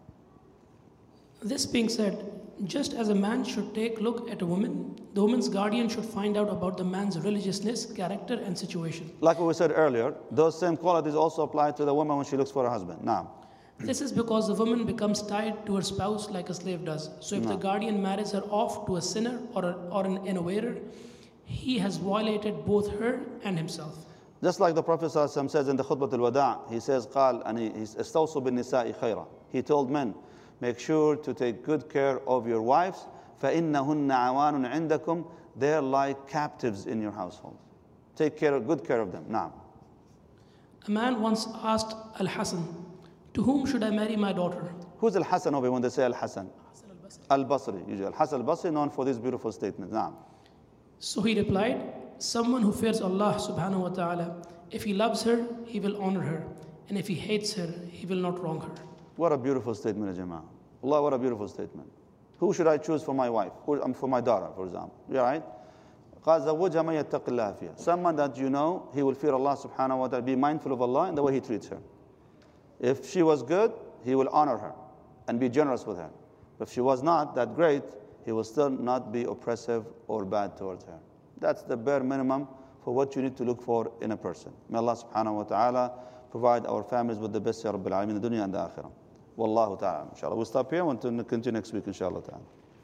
This being said, just as a man should take a look at a woman, the woman's guardian should find out about the man's religiousness, character, and situation. Like we said earlier, those same qualities also apply to the woman when she looks for a husband. Naam. This is because the woman becomes tied to her spouse like a slave does. So if No. the guardian marries her off to a sinner or, a, or an innovator, he has violated both her and himself. Just like the Prophet ﷺ says in the Khutbah al-Wada', he says, قال, and he, he's استوصوا بالنساء خيرا. He told men, make sure to take good care of your wives, فإنهن عوان عندكم. They're like captives in your household. Take care, good care of them. Naam. A man once asked Al-Hasan, to whom should I marry my daughter? Who's Al-Hasan over when they say Al-Hasan? Al-Basri. Usually Al-Hasan Al-Basri, known for these beautiful statements. Naam. So he replied, someone who fears Allah subhanahu wa ta'ala. If he loves her, he will honor her. And if he hates her, he will not wrong her. What a beautiful statement, Ya Jama'ah. Allah, what a beautiful statement. Who should I choose for my wife? Who, um, for my daughter, for example. Yeah, right? قَالْ زَوُّجْهَا مَن يَتَّقِ اللَّهَ فِيهَا. Someone that you know, he will fear Allah subhanahu wa ta'ala, be mindful of Allah in the way he treats her. If she was good, he will honor her and be generous with her. But if she was not that great, he will still not be oppressive or bad towards her. That's the bare minimum for what you need to look for in a person. May Allah subhanahu wa ta'ala provide our families with the best, Ya Rabbil Alameen, in the dunya and the akhirah. Wallahu ta'ala. Inshallah. We'll stop here and we'll continue next week, inshallah ta'ala.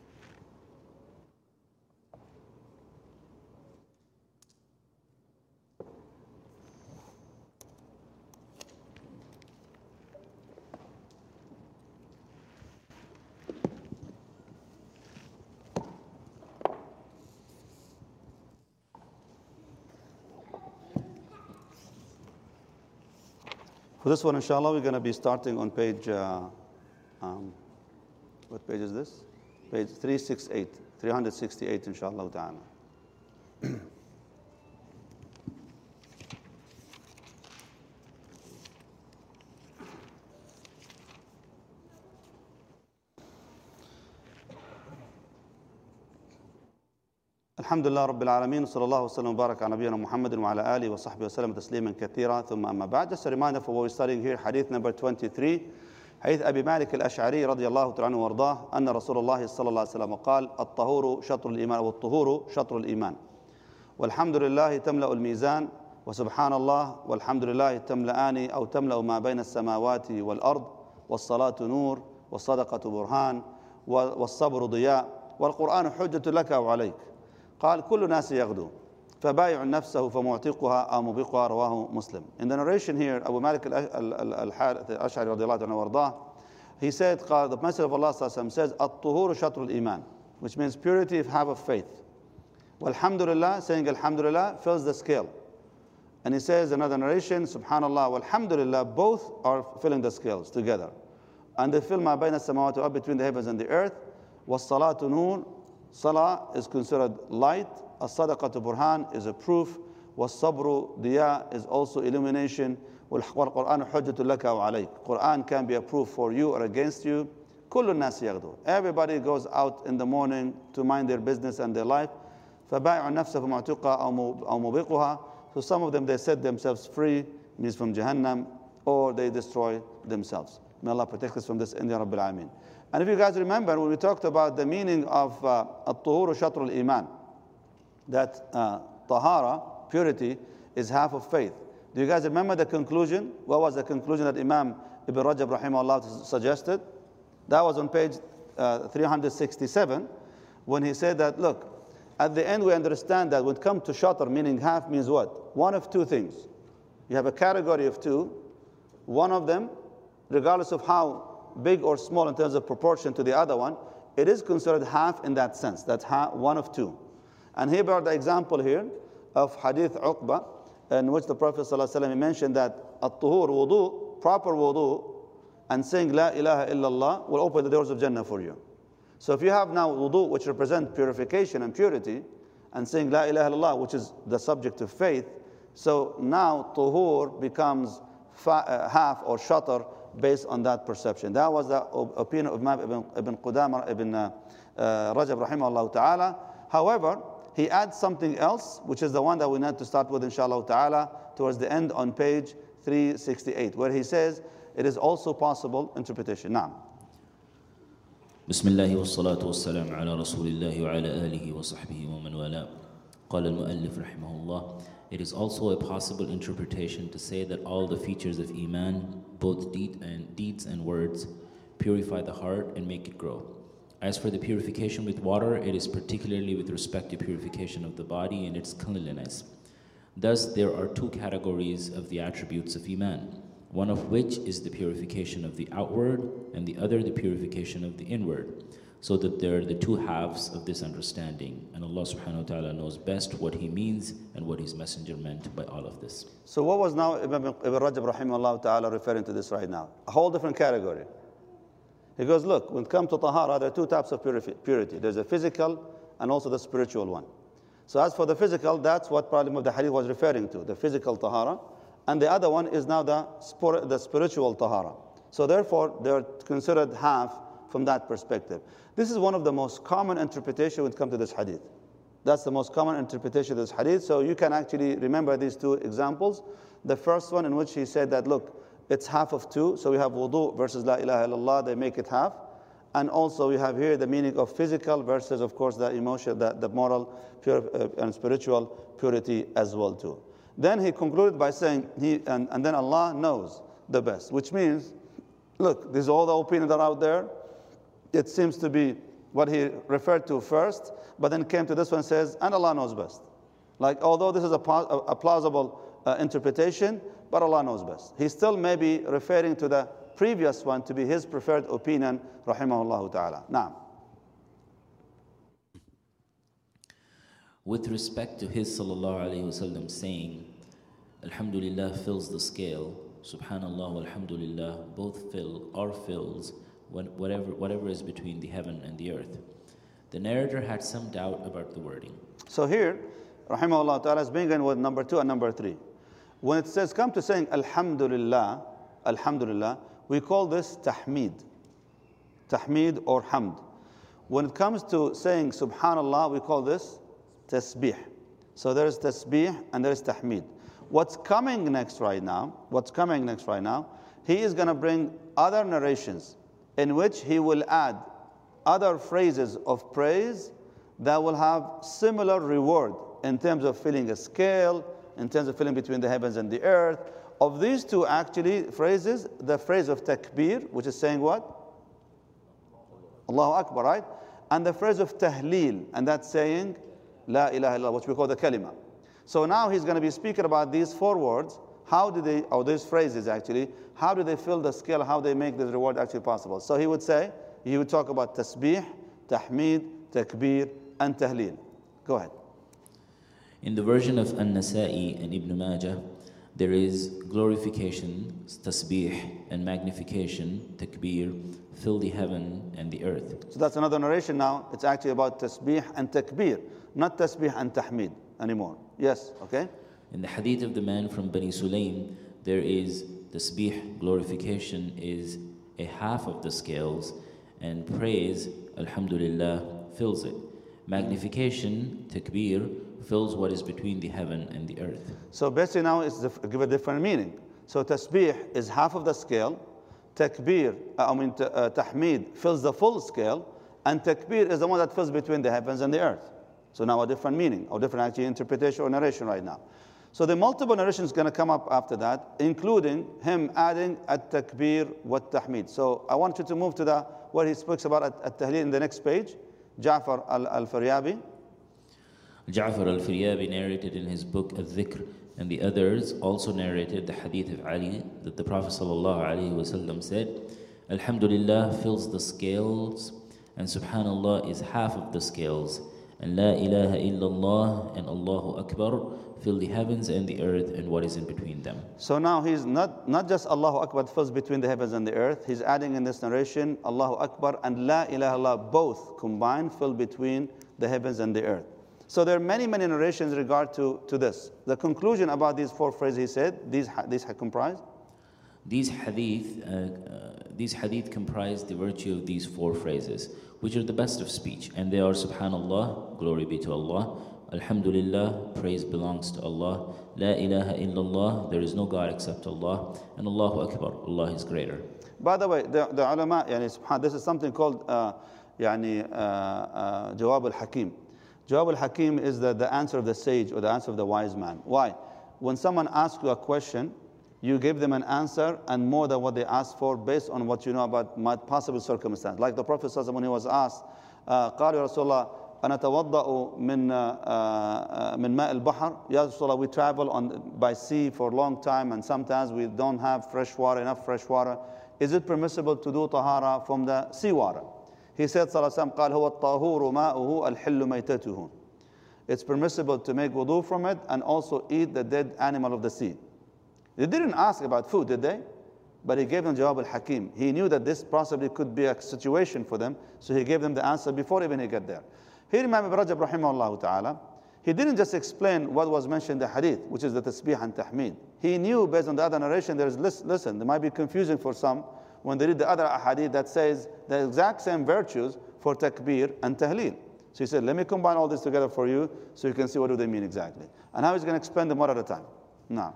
For this one, inshallah, we're going to be starting on page, uh, um, what page is this? Page three sixty-eight, three sixty-eight, inshallah ta'ala. الحمد لله رب العالمين صلى الله وسلم وبارك على نبينا محمد وعلى آله وصحبه وسلم تسليما كثيرا ثم أما بعد. Just a reminder for what we're studying here, hadith number twenty-three, حديث أبي مالك الأشعري رضي الله تعالى عنه وارضاه أن رسول الله صلى الله عليه وسلم قال الطهور شطر الإيمان والطهور شطر الإيمان والحمد لله تملأ الميزان وسبحان الله والحمد لله تملأان أو تملأ ما بين السماوات والأرض والصلاة نور والصدقة برهان والصبر ضياء والقرآن حجة لك أو عليك. قال كل ناس يغدو فبايع نفسه فمعتقها أو مبيقها. رواه Muslim. In the narration here, Abu Malik al-Ash'ari radiallahu anhu wardah, he said, the Messenger of Allah says, الطهور شطر الإيمان, which means purity if have of faith. Walhamdulillah, saying Alhamdulillah fills the scale. And he says another narration, Subhanallah, Walhamdulillah, both are filling the scales together. And they fill ma bayna samawati wal ard, between the heavens and the earth. Was-salatu nur, salah is considered light. As-sadaqatu burhan is a proof. Was-sabru diya is also illumination. Wal-Qur'anu hujjatu laka wa alayk. Qur'an can be a proof for you or against you. Kullu nas yaghdu. Everybody goes out in the morning to mind their business and their life. فَبَائِعُ النَّفْسَ فَمُعْتِقَهَا أَوْ مُبِيقُهَا. So some of them, they set themselves free, means from Jahannam, or they destroy themselves. May Allah protect us from this in Ya Rabbil Alameen. And if you guys remember, when we talked about the meaning of uh, At-Tuhuru Shatrul Iman, that uh, Tahara, purity, is half of faith. Do you guys remember the conclusion? What was the conclusion that Imam Ibn Rajab rahimahullah suggested? That was on page uh, three sixty-seven, when he said that, look, at the end we understand that when it comes to shatr, meaning half, means what? One of two things. You have a category of two. One of them, regardless of how big or small in terms of proportion to the other one, it is considered half in that sense. That's half, one of two. And he brought the example here of Hadith Uqba, in which the Prophet ﷺ mentioned that at-tuhur wudu proper wudu, and saying La ilaha illallah will open the doors of Jannah for you. So if you have now wudu, which represents purification and purity, and saying La ilaha illallah, which is the subject of faith, so now tuhur becomes fa- uh, half or shatar based on that perception. That was the opinion of Imam Ibn, Ibn Qudamah, Ibn uh, uh, Rajab rahimahullah ta'ala. However, he adds something else, which is the one that we need to start with inshallah ta'ala, towards the end on page three sixty-eight, where he says, it is also possible interpretation. Now. بسم الله والصلاة والسلام على رسول الله وعلى آله وصحبه ومن والاه. قال المؤلف رحمه الله. It is also a possible interpretation to say that all the features of Iman, both deed and deeds and words, purify the heart and make it grow. As for the purification with water, it is particularly with respect to purification of the body and its cleanliness. Thus, there are two categories of the attributes of Iman, one of which is the purification of the outward, and the other the purification of the inward, so that they are the two halves of this understanding. And Allah subhanahu wa ta'ala knows best what He means and what His messenger meant by all of this. So what was now Ibn, Ibn Rajab rahimahullah ta'ala referring to this right now? A whole different category. He goes, look, when it comes to tahara, there are two types of purity. There's a physical and also the spiritual one. So as for the physical, that's what probably the hadith was referring to, the physical tahara. And the other one is now the, spor- the spiritual tahara. So therefore, they're considered half from that perspective. This is one of the most common interpretations when it comes to this hadith. That's the most common interpretation of this hadith. So you can actually remember these two examples. The first one in which he said that, look, it's half of two. So we have wudu versus la ilaha illallah, they make it half. And also we have here the meaning of physical versus, of course, the emotional, the, the moral pure, uh, and spiritual purity as well too. Then he concluded by saying, he, and, and then Allah knows the best, which means, look, these are all the opinions that are out there. It seems to be what he referred to first, but then came to this one and says, and Allah knows best. Like, although this is a, a plausible uh, interpretation, but Allah knows best. He still may be referring to the previous one to be his preferred opinion, rahimahullah ta'ala. Now. With respect to his sallallahu alayhi wasallam saying, Alhamdulillah fills the scale, Subhanallah, Alhamdulillah, both fill or fills when, whatever, whatever is between the heaven and the earth. The narrator had some doubt about the wording. So here, rahimahullah ta'ala is beginning with number two and number three. When it says, come to saying Alhamdulillah, Alhamdulillah, we call this tahmid. Tahmid or hamd. When it comes to saying Subhanallah, we call this tasbih. So there is tasbih and there is tahmid. What's coming next right now, what's coming next right now, he is going to bring other narrations in which he will add other phrases of praise that will have similar reward in terms of filling a scale, in terms of filling between the heavens and the earth. Of these two actually phrases, the phrase of takbir, which is saying what? Allahu Akbar, right? And the phrase of tahleel, and that's saying La ilaha illallah, which we call the kalima. So now he's going to be speaking about these four words. How do they, or these phrases actually, how do they fill the scale, how they make the reward actually possible? So he would say, he would talk about tasbih, tahmid, takbir, and tahleel. Go ahead. In the version of An-Nasa'i and Ibn Majah, there is glorification, tasbih, and magnification, takbir, fill the heaven and the earth. So that's another narration now. It's actually about tasbih and takbir, not tasbih and tahmid anymore. Yes, okay? In the hadith of the man from Bani Sulaym, there is tasbih, glorification is a half of the scales, and praise, alhamdulillah, fills it. Magnification, takbir, fills what is between the heaven and the earth. So basically now it's give a different meaning. So tasbih is half of the scale, takbir, uh, I mean uh, tahmid fills the full scale, and takbir is the one that fills between the heavens and the earth. So now a different meaning, or different actually interpretation or narration right now. So the multiple narrations going to come up after that, including him adding at-takbir wa tahmid. So I want you to move to the where he speaks about at-tahleel in the next page. Ja'far al-Firyabi. Ja'far al-Firyabi narrated in his book Al-Dhikr, and the others also narrated the hadith of Ali that the Prophet ﷺ said, Alhamdulillah fills the scales, and Subhanallah is half of the scales, And La ilaha illallah and Allahu Akbar fill the heavens and the earth and what is in between them. So now he's not, not just Allahu Akbar fills between the heavens and the earth. He's adding in this narration Allahu Akbar and La ilaha illallah both combined fill between the heavens and the earth. So there are many, many narrations in regard to, to this. The conclusion about these four phrases he said, these, these comprise? These hadith, uh, uh, these hadith comprise the virtue of these four phrases, which are the best of speech. And they are Subhanallah, glory be to Allah. Alhamdulillah, praise belongs to Allah. La ilaha illallah, there is no God except Allah. And Allahu Akbar, Allah is greater. By the way, the, the ulama, yani, subhan, this is something called uh, yani, uh, uh, Jawab al-Hakim. Jawab al-Hakim is the, the answer of the sage or the answer of the wise man. Why? When someone asks you a question, you give them an answer and more than what they asked for based on what you know about possible circumstance. Like the Prophet ﷺ, when he was asked, uh, قال يا رسول الله أنتوضأ من من ماء البحر. Ya Rasulullah, we travel on by sea for a long time and sometimes we don't have fresh water, enough fresh water. Is it permissible to do tahara from the seawater? He said, صلى الله عليه وسلم, قال هو الطهور ماؤه الحل ميتته. It's permissible to make wudu from it and also eat the dead animal of the sea. They didn't ask about food, did they? But he gave them Jawab al-Hakim. He knew that this possibly could be a situation for them, so he gave them the answer before even he got there. Here Imam Ibn Rajab rahimahullah ta'ala, he didn't just explain what was mentioned in the hadith, which is the tasbih and tahmid. He knew based on the other narration, there is, listen, it might be confusing for some when they read the other hadith that says the exact same virtues for takbir and tahleel. So he said, let me combine all this together for you so you can see what do they mean exactly. And how he's going to explain them one at a time. Now.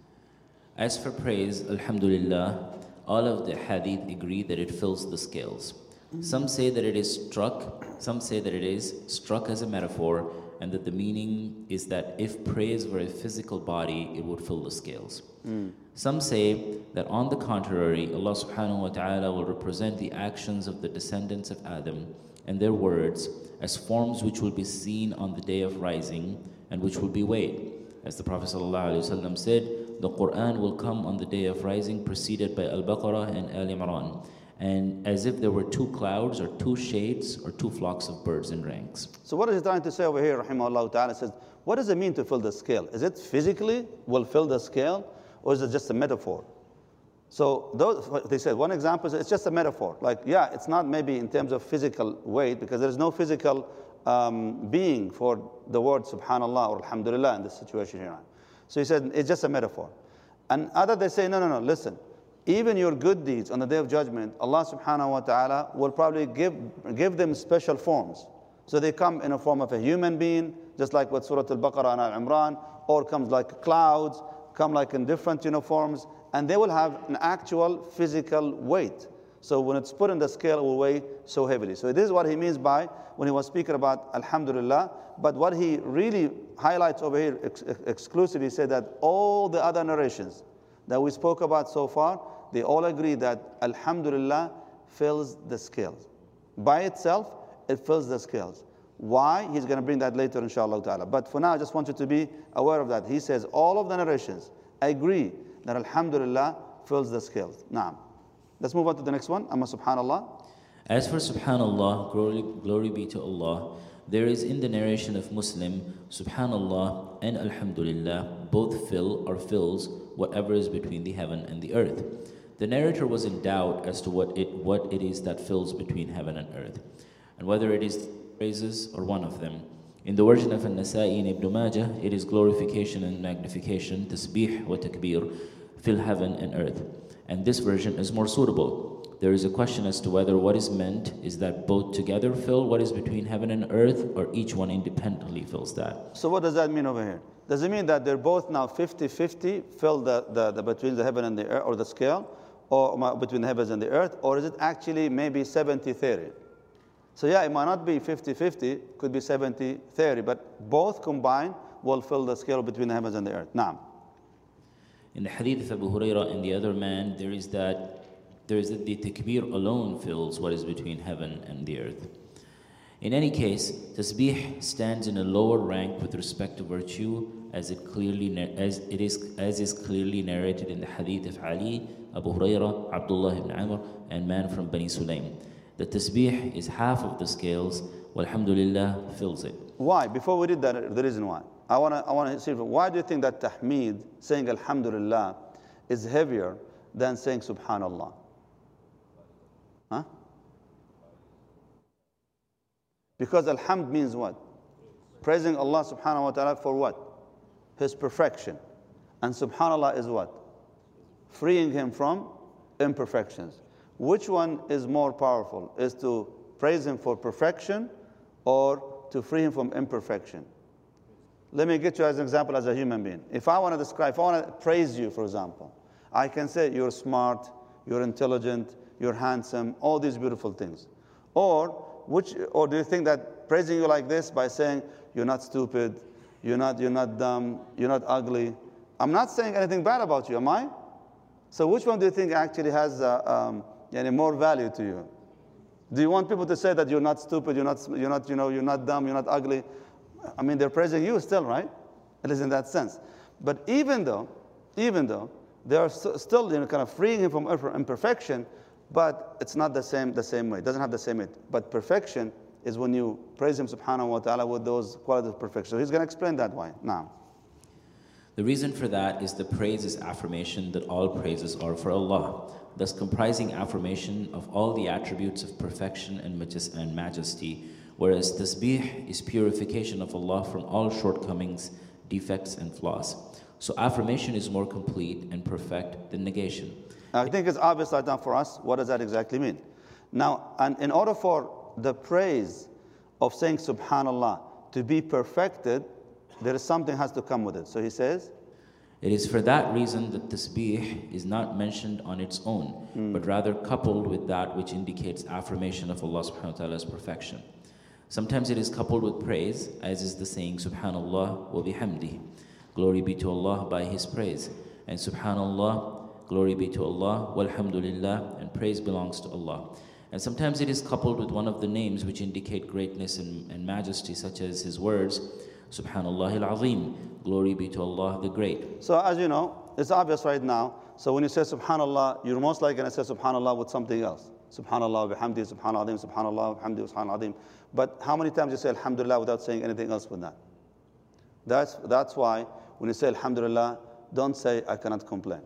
As for praise, alhamdulillah, all of the hadith agree that it fills the scales. Some say that it is struck, some say that it is struck as a metaphor, and that the meaning is that if praise were a physical body, it would fill the scales. Mm. Some say that on the contrary, Allah subhanahu wa ta'ala will represent the actions of the descendants of Adam and their words as forms which will be seen on the day of rising and which will be weighed. As the Prophet ﷺ said, the Quran will come on the day of rising preceded by Al-Baqarah and Al-Imran, and as if there were two clouds or two shades or two flocks of birds in ranks. So what is he trying to say over here, rahimahullah ta'ala? Says, what does it mean to fill the scale? Is it physically will fill the scale, or is it just a metaphor? So those, they said, one example is it's just a metaphor. Like, yeah, it's not maybe in terms of physical weight, because there is no physical um, being for the word subhanallah or alhamdulillah in this situation here. So he said, it's just a metaphor. And other they say, no, no, no, listen. Even your good deeds on the Day of Judgment, Allah subhanahu wa ta'ala will probably give, give them special forms. So they come in a form of a human being, just like what Surah Al-Baqarah and Al-Imran, or comes like clouds, come like in different uniforms, and they will have an actual physical weight. So when it's put in the scale, it will weigh so heavily. So this is what he means by when he was speaking about Alhamdulillah. But what he really highlights over here ex exclusively, he said that all the other narrations that we spoke about so far, they all agree that Alhamdulillah fills the scales. By itself, it fills the scales. Why? He's going to bring that later, inshallah ta'ala. But for now, I just want you to be aware of that. He says all of the narrations agree that Alhamdulillah fills the scales. Naam. Let's move on to the next one. Amma subhanallah. As for subhanallah, glory, glory be to Allah, there is in the narration of Muslim, subhanallah and alhamdulillah both fill or fills whatever is between the heaven and the earth. The narrator was in doubt as to what it, what it is that fills between heaven and earth, and whether it is praises or one of them. In the version of An-Nasa'i in Ibn Majah, it is glorification and magnification, tasbih wa takbir, fill heaven and earth. And this version is more suitable. There is a question as to whether what is meant is that both together fill what is between heaven and earth, or each one independently fills that. So what does that mean over here? Does it mean that they're both now fifty fifty, fill the, the, the between the heaven and the earth, or the scale, or between the heavens and the earth, or is it actually maybe seventy thirty? So yeah, it might not be fifty fifty, could be seventy thirty, but both combined will fill the scale between the heavens and the earth. Naam. In the hadith of Abu Hurairah and the other man, there is that there is that the takbir alone fills what is between heaven and the earth. In any case, tasbih stands in a lower rank with respect to virtue, as it clearly as it is as is clearly narrated in the hadith of Ali, Abu Hurairah, Abdullah ibn Amr, and man from Bani Sulaim. The tasbih is half of the scales, walhamdulillah fills it. why? Before we read that, the reason why. I want to I want to see, why do you think that tahmeed, saying alhamdulillah, is heavier than saying subhanallah? Huh? Because alhamd means what? Praising Allah subhanahu wa ta'ala for what? His perfection. And subhanallah is what? Freeing him from imperfections. Which one is more powerful? Is to praise him for perfection or to free him from imperfection? Let me get you as an example as a human being. If I want to describe, if I want to praise you, for example, I can say you're smart, you're intelligent, you're handsome, all these beautiful things. Or which, or do you think that praising you like this by saying you're not stupid, you're not, you're not dumb, you're not ugly? I'm not saying anything bad about you, am I? So which one do you think actually has uh, um, any more value to you? Do you want people to say that you're not stupid, you're not, you're not, you know, you're not dumb, you're not ugly? I mean, they're praising you still, right? It is in that sense. But even though, even though they are st- still, you know, kind of freeing him from imperfection, but it's not the same, the same way. It doesn't have the same weight. But perfection is when you praise him subhanahu wa ta'ala with those qualities of perfection. So he's going to explain that why now. The reason for that is the praise is affirmation that all praises are for Allah, thus comprising affirmation of all the attributes of perfection and majesty, whereas tasbih is purification of Allah from all shortcomings, defects, and flaws. So affirmation is more complete and perfect than negation. I think it's obvious right now for us, what does that exactly mean? Now, and in order for the praise of saying subhanallah to be perfected, there is something has to come with it. So he says, it is for that reason that tasbih is not mentioned on its own, mm. but rather coupled with that which indicates affirmation of Allah subhanahu wa ta'ala's perfection. Sometimes it is coupled with praise, as is the saying subhanallah wa bihamdih, glory be to Allah by his praise, and subhanallah, glory be to Allah, walhamdulillah, and praise belongs to Allah. And sometimes it is coupled with one of the names which indicate greatness and, and majesty, such as his words, Subhanallah al-Azim, glory be to Allah the Great. So as you know, it's obvious right now. So when you say Subhanallah, you're most likely going to say Subhanallah with something else. Subhanallah wa bihamdi, Subhanallah azim, Subhanallah wa bihamdi, Subhanallah azim. But how many times you say Alhamdulillah without saying anything else with that? That's, that's why when you say Alhamdulillah, don't say I cannot complain.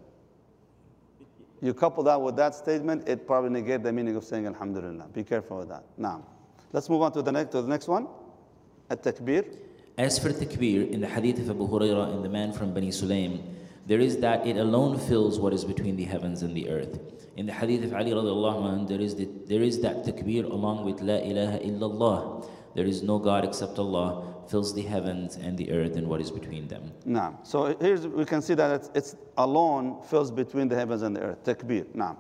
You couple that with that statement, it probably negates the meaning of saying Alhamdulillah. Be careful with that. Now, let's move on to the next, to the next one. At-takbir. As for takbir, in the hadith of Abu Hurairah and the man from Bani Sulaym, there is that it alone fills what is between the heavens and the earth. In the hadith of Ali radiallahu anhu, there is, the, there is that takbir along with La ilaha illallah. There is no God except Allah, fills the heavens and the earth and what is between them. Naam. So here's, we can see that it's, it's alone fills between the heavens and the earth. Takbir. Naam.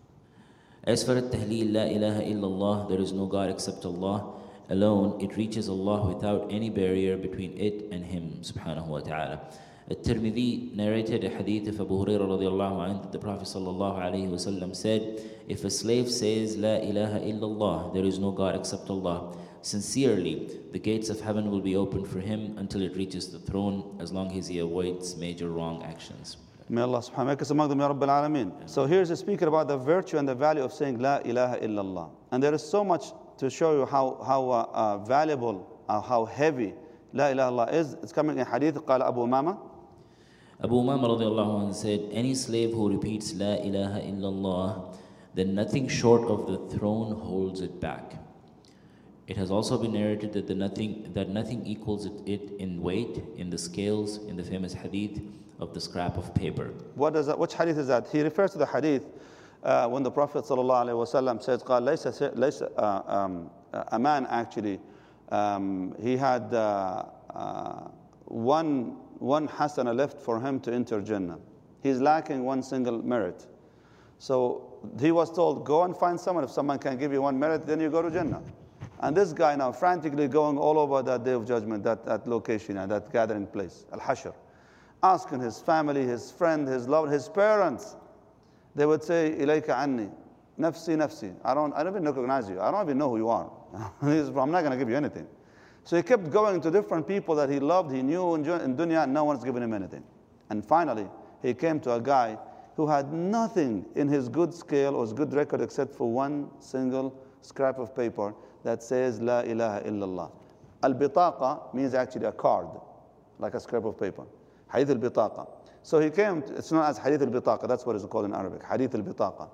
As for at-tahleel, La ilaha illallah, there is no God except Allah. Alone, it reaches Allah without any barrier between it and Him, subhanahu wa ta'ala. At-Tirmidhi narrated a hadith of Abu Hurairah radiallahu anhu that the Prophet sallallahu alayhi wa sallam said, if a slave says, La ilaha illallah, there is no God except Allah, sincerely, the gates of heaven will be opened for him until it reaches the throne, as long as he avoids major wrong actions. May Allah subhanahu wa ta'ala make us among them, Ya Rabbil Alameen. So here's a speaker about the virtue and the value of saying La ilaha illallah. And there is so much to show you how, how uh, uh, valuable, uh, how heavy La ilaha illallah is. It's coming in hadith, قال Abu Umama. Abu Umama radiallahu anhu said, any slave who repeats La ilaha illallah, then nothing short of the throne holds it back. It has also been narrated that, the nothing, that nothing equals it, it in weight, in the scales, in the famous hadith of the scrap of paper. What is that? Which hadith is that? He refers to the hadith uh, when the Prophet ﷺ says, قال ليس, ليس, uh, um, a man actually, um, he had uh, uh, one, one hasana left for him to enter Jannah. He's lacking one single merit. So he was told, go and find someone. If someone can give you one merit, then you go to Jannah. And this guy now frantically going all over that day of judgment, that, that location, and that gathering place, Al-Hashr, asking his family, his friend, his love, his parents. They would say, Ilayka anni, nafsi, nafsi. I don't, I don't even recognize you. I don't even know who you are. I'm not going to give you anything. So he kept going to different people that he loved, he knew in dunya, and no one's giving him anything. And finally, he came to a guy who had nothing in his good scale or his good record except for one single scrap of paper that says La ilaha illallah. Al-bitaqa means actually a card, like a scrap of paper. Hadith al-bitaqa. So he came, to, it's known as Hadith al-bitaqa, that's what it's called in Arabic, Hadith al-bitaqa.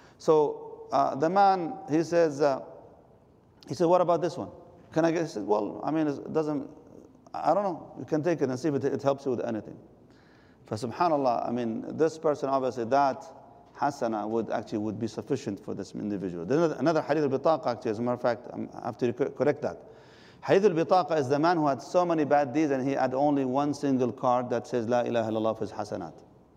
So uh, the man, he says, uh, he said, what about this one? Can I get, he said, well, I mean, it doesn't, I don't know, you can take it and see if it, it helps you with anything. For subhanAllah, I mean, this person, obviously, that hasana would actually would be sufficient for this individual. There's another, another Hadith al-bitaqa, actually, as a matter of fact, I have to correct that. Hadith al-bitaqa is the man who had so many bad deeds and he had only one single card that says La ilaha illallah for his hasanat.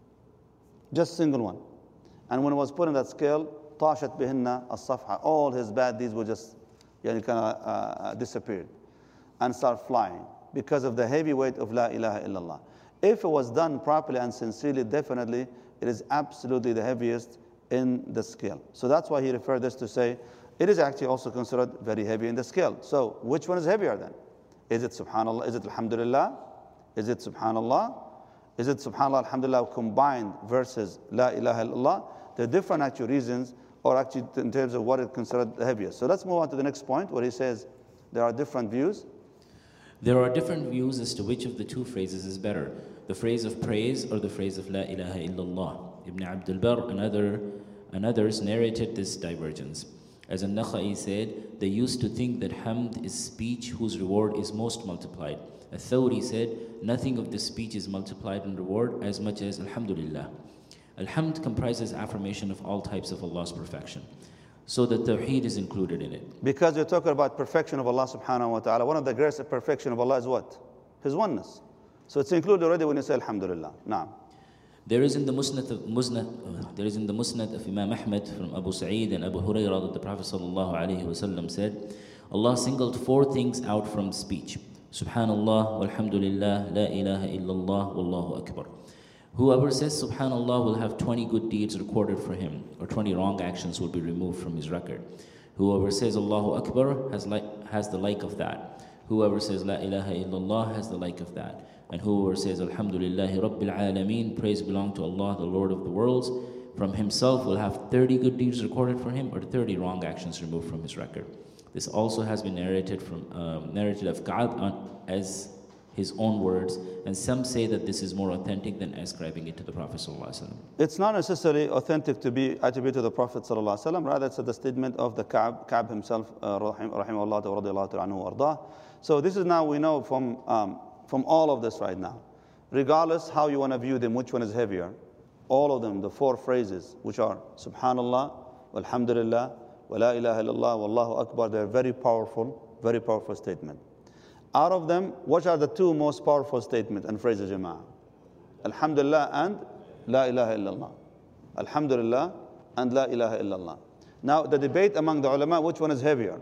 Just single one. And when it was put in that scale, طاشت بهن الصفحة, all his bad deeds would just yani, kind of uh, disappear and start flying because of the heavy weight of La ilaha illallah. If it was done properly and sincerely, definitely it is absolutely the heaviest in the scale. So that's why he referred this to say, it is actually also considered very heavy in the scale. So which one is heavier then? Is it subhanallah? Is it alhamdulillah? Is it subhanallah? Is it subhanallah, alhamdulillah combined versus la ilaha illallah? There are different actual reasons, or actually in terms of what is considered the heaviest. So let's move on to the next point where he says there are different views. There are different views as to which of the two phrases is better, the phrase of praise or the phrase of La ilaha illallah. Ibn Abdul Barr and, other, and others narrated this divergence. As An-Nakhai said, they used to think that hamd is speech whose reward is most multiplied. Al-Thawri said, nothing of this speech is multiplied in reward as much as Alhamdulillah. Alhamd comprises affirmation of all types of Allah's perfection. So the Tawheed is included in it. Because you're talking about perfection of Allah subhanahu wa ta'ala. One of the greatest perfection of Allah is what? His oneness. So it's included already when you say Alhamdulillah. Naam. There is in the Musnad of, Musnad, uh, there is in the Musnad of Imam Ahmad from Abu Sa'id and Abu Hurairah that the Prophet sallallahu alaihi wasallam said, Allah singled four things out from speech. Subhanallah, walhamdulillah, la ilaha illallah, wallahu akbar. Whoever says Subhanallah will have twenty good deeds recorded for him, or twenty wrong actions will be removed from his record. Whoever says Allahu Akbar has, like, has the like of that. Whoever says La ilaha illallah has the like of that. And whoever says Alhamdulillahi Rabbil Alameen, praise belong to Allah, the Lord of the worlds, from himself will have thirty good deeds recorded for him, or thirty wrong actions removed from his record. This also has been narrated from um, narrated of Ka'ab as his own words, and some say that this is more authentic than ascribing it to the Prophet ﷺ. It's not necessarily authentic to be attributed to the Prophet ﷺ, rather it's the statement of the Ka'ab, Ka'ab himself, uh, rahimahullah wa radiyallahu anhu wardah. So this is now, we know from, um, from all of this right now, regardless how you want to view them, which one is heavier, all of them, the four phrases, which are Subhanallah, Walhamdulillah, wa la ilaha illallah, wallahu akbar, they're very powerful, very powerful statement. Out of them, what are the two most powerful statements and phrases, Jama'ah? Alhamdulillah and La ilaha illallah. Alhamdulillah and La ilaha illallah. Now, the debate among the ulama, which one is heavier?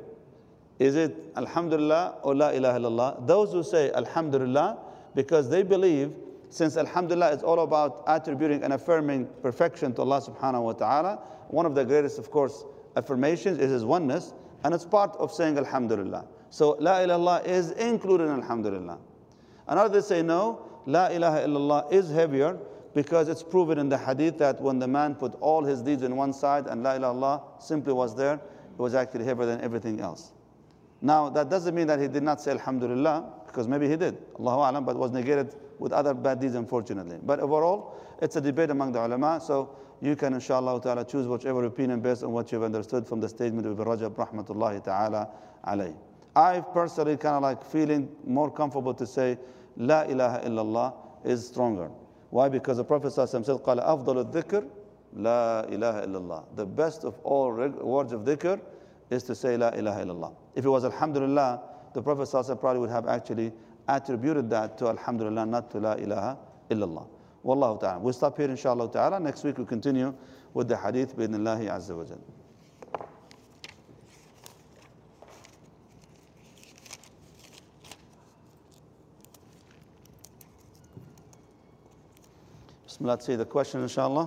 Is it Alhamdulillah or La ilaha illallah? Those who say Alhamdulillah, because they believe, since Alhamdulillah is all about attributing and affirming perfection to Allah subhanahu wa ta'ala, one of the greatest, of course, affirmations is His oneness, and it's part of saying Alhamdulillah. So La ilaha illallah is included in Alhamdulillah. And others say no, La ilaha illallah is heavier because it's proven in the hadith that when the man put all his deeds in one side and La ilaha illallah simply was there, it was actually heavier than everything else. Now that doesn't mean that he did not say Alhamdulillah, because maybe he did, Allahu A'lam, but was negated with other bad deeds, unfortunately. But overall, it's a debate among the ulama, so you can inshallah ta'ala choose whichever opinion based on what you've understood from the statement of Ibn Rajab rahmatullahi ta'ala alayh. I personally kind of like feeling more comfortable to say La ilaha illallah is stronger. Why? Because the Prophet said, قال أفضل الذكر لا إله إلا الله. The best of all words of dhikr is to say La ilaha illallah. If it was Alhamdulillah, the Prophet probably would have actually attributed that to Alhamdulillah, not to La ilaha illallah. Wallahu ta'ala. We'll stop here inshallah ta'ala. Next week we'll continue with the hadith bi'idhnillahi azza wa jal. Let's see the question, inshallah.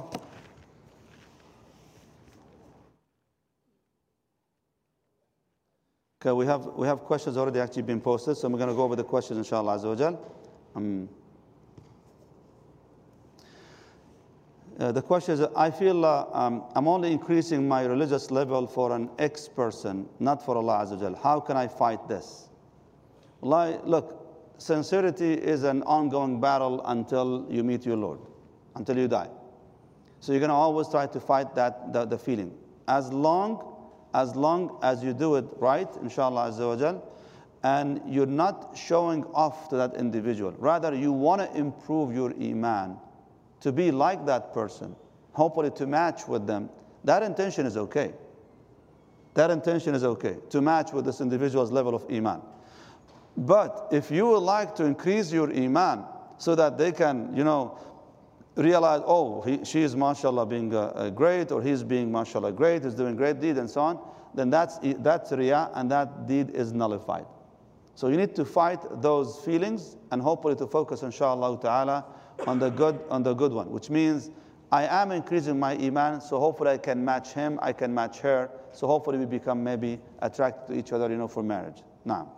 Okay, we have we have questions already actually been posted, so we're going to go over the questions, inshallah, azza wa jal. Um, uh, the question is, I feel uh, um, I'm only increasing my religious level for an ex-person, not for Allah azza wa jal. How can I fight this? Wallahi, look, sincerity is an ongoing battle until you meet your Lord, until you die. So you're going to always try to fight that, the, the feeling. As long, as long as you do it right, inshallah azza wa jal, and you're not showing off to that individual. Rather, you want to improve your iman, to be like that person, hopefully to match with them. That intention is okay. That intention is okay, to match with this individual's level of iman. But if you would like to increase your iman so that they can, you know, realize, oh, he, she is, mashallah, being uh, uh, great, or he's being, mashallah, great, he's doing great deed, and so on, then that's, that's riyah, and that deed is nullified. So you need to fight those feelings and hopefully to focus, inshallah ta'ala, on the good, on the good one, which means I am increasing my iman, so hopefully I can match him, I can match her, so hopefully we become maybe attracted to each other, you know, for marriage. Now,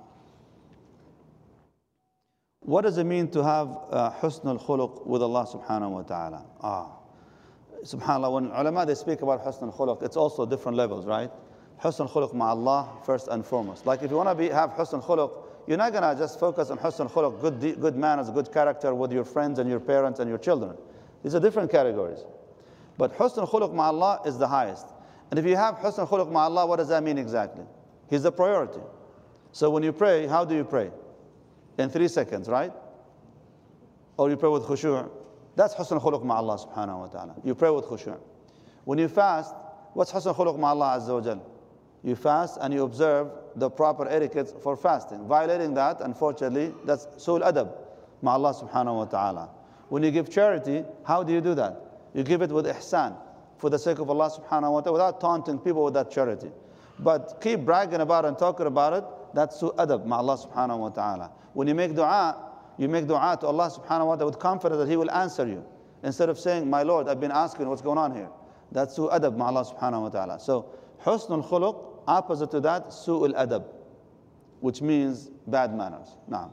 what does it mean to have uh, husn al-khuluq with Allah subhanahu wa ta'ala? Ah, subhanAllah, when ulama, they speak about husn al-khuluq, it's also different levels, right? Husn al-khuluq ma'Allah, first and foremost. Like if you want to be, have husn al-khuluq, you're not going to just focus on husn al-khuluq, good, good manners, good character with your friends and your parents and your children. These are different categories. But husn al-khuluq ma'Allah is the highest. And if you have husn al-khuluq ma'Allah, what does that mean exactly? He's the priority. So when you pray, how do you pray? In three seconds, right? Or you pray with khushu'. That's husn al-khuluq ma'Allah subhanahu wa ta'ala. You pray with khushu'. When you fast, what's husn al-khuluq ma'Allah azza wa jal? You fast and you observe the proper etiquette for fasting. Violating that, unfortunately, that's su'ul adab ma'Allah subhanahu wa ta'ala. When you give charity, how do you do that? You give it with ihsan, for the sake of Allah subhanahu wa ta'ala, without taunting people with that charity. But keep bragging about it and talking about it, that's su'ul adab ma'Allah subhanahu wa ta'ala. When you make dua, you make dua to Allah subhanahu wa ta'ala with confidence that He will answer you. Instead of saying, my Lord, I've been asking what's going on here. That's su'ul adab ma'Allah subhanahu wa ta'ala. So, husn al-khuluq, opposite to that, su'ul adab, which means bad manners. Now,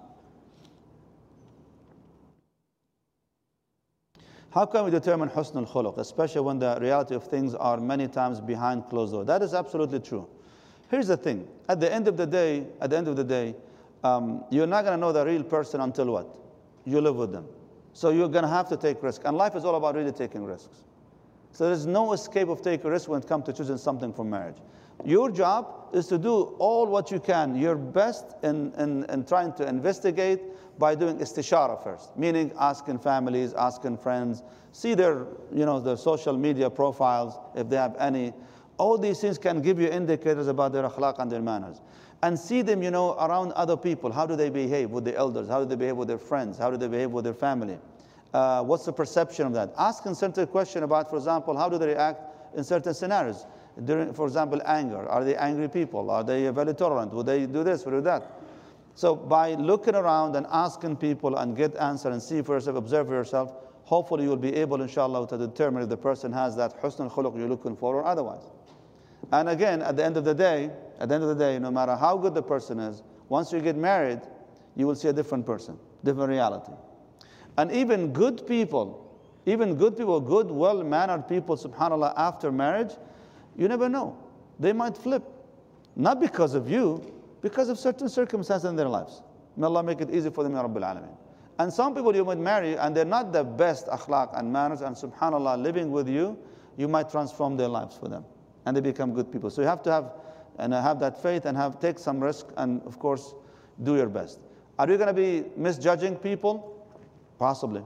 how can we determine husn al-khuluq, especially when the reality of things are many times behind closed doors? That is absolutely true. Here's the thing. At the end of the day, at the end of the day, um, you're not going to know the real person until what? You live with them. So you're going to have to take risks. And life is all about really taking risks. So there's no escape of taking risks when it comes to choosing something for marriage. Your job is to do all what you can, your best in, in, in trying to investigate by doing istishara first, meaning asking families, asking friends, see their, you know, their social media profiles, if they have any. All these things can give you indicators about their akhlaq and their manners. And see them, you know, around other people. How do they behave with the elders? How do they behave with their friends? How do they behave with their family? Uh, what's the perception of that? Asking certain question about, for example, how do they react in certain scenarios? During, for example, anger. Are they angry people? Are they very tolerant? Would they do this? Would they do that? So by looking around and asking people and get answer and see for yourself, observe for yourself, hopefully you'll be able, inshallah, to determine if the person has that husn al-khuluq you're looking for or otherwise. And again, at the end of the day, at the end of the day, no matter how good the person is, once you get married, you will see a different person, different reality. And even good people, even good people, good, well-mannered people, subhanAllah, after marriage, you never know. They might flip. Not because of you, because of certain circumstances in their lives. May Allah make it easy for them, Ya Rabbil Alameen. And some people you might marry, and they're not the best akhlaq and manners, and subhanAllah, living with you, you might transform their lives for them. And they become good people. So you have to have, and have that faith and have take some risk, and of course, do your best. Are you going to be misjudging people? Possibly.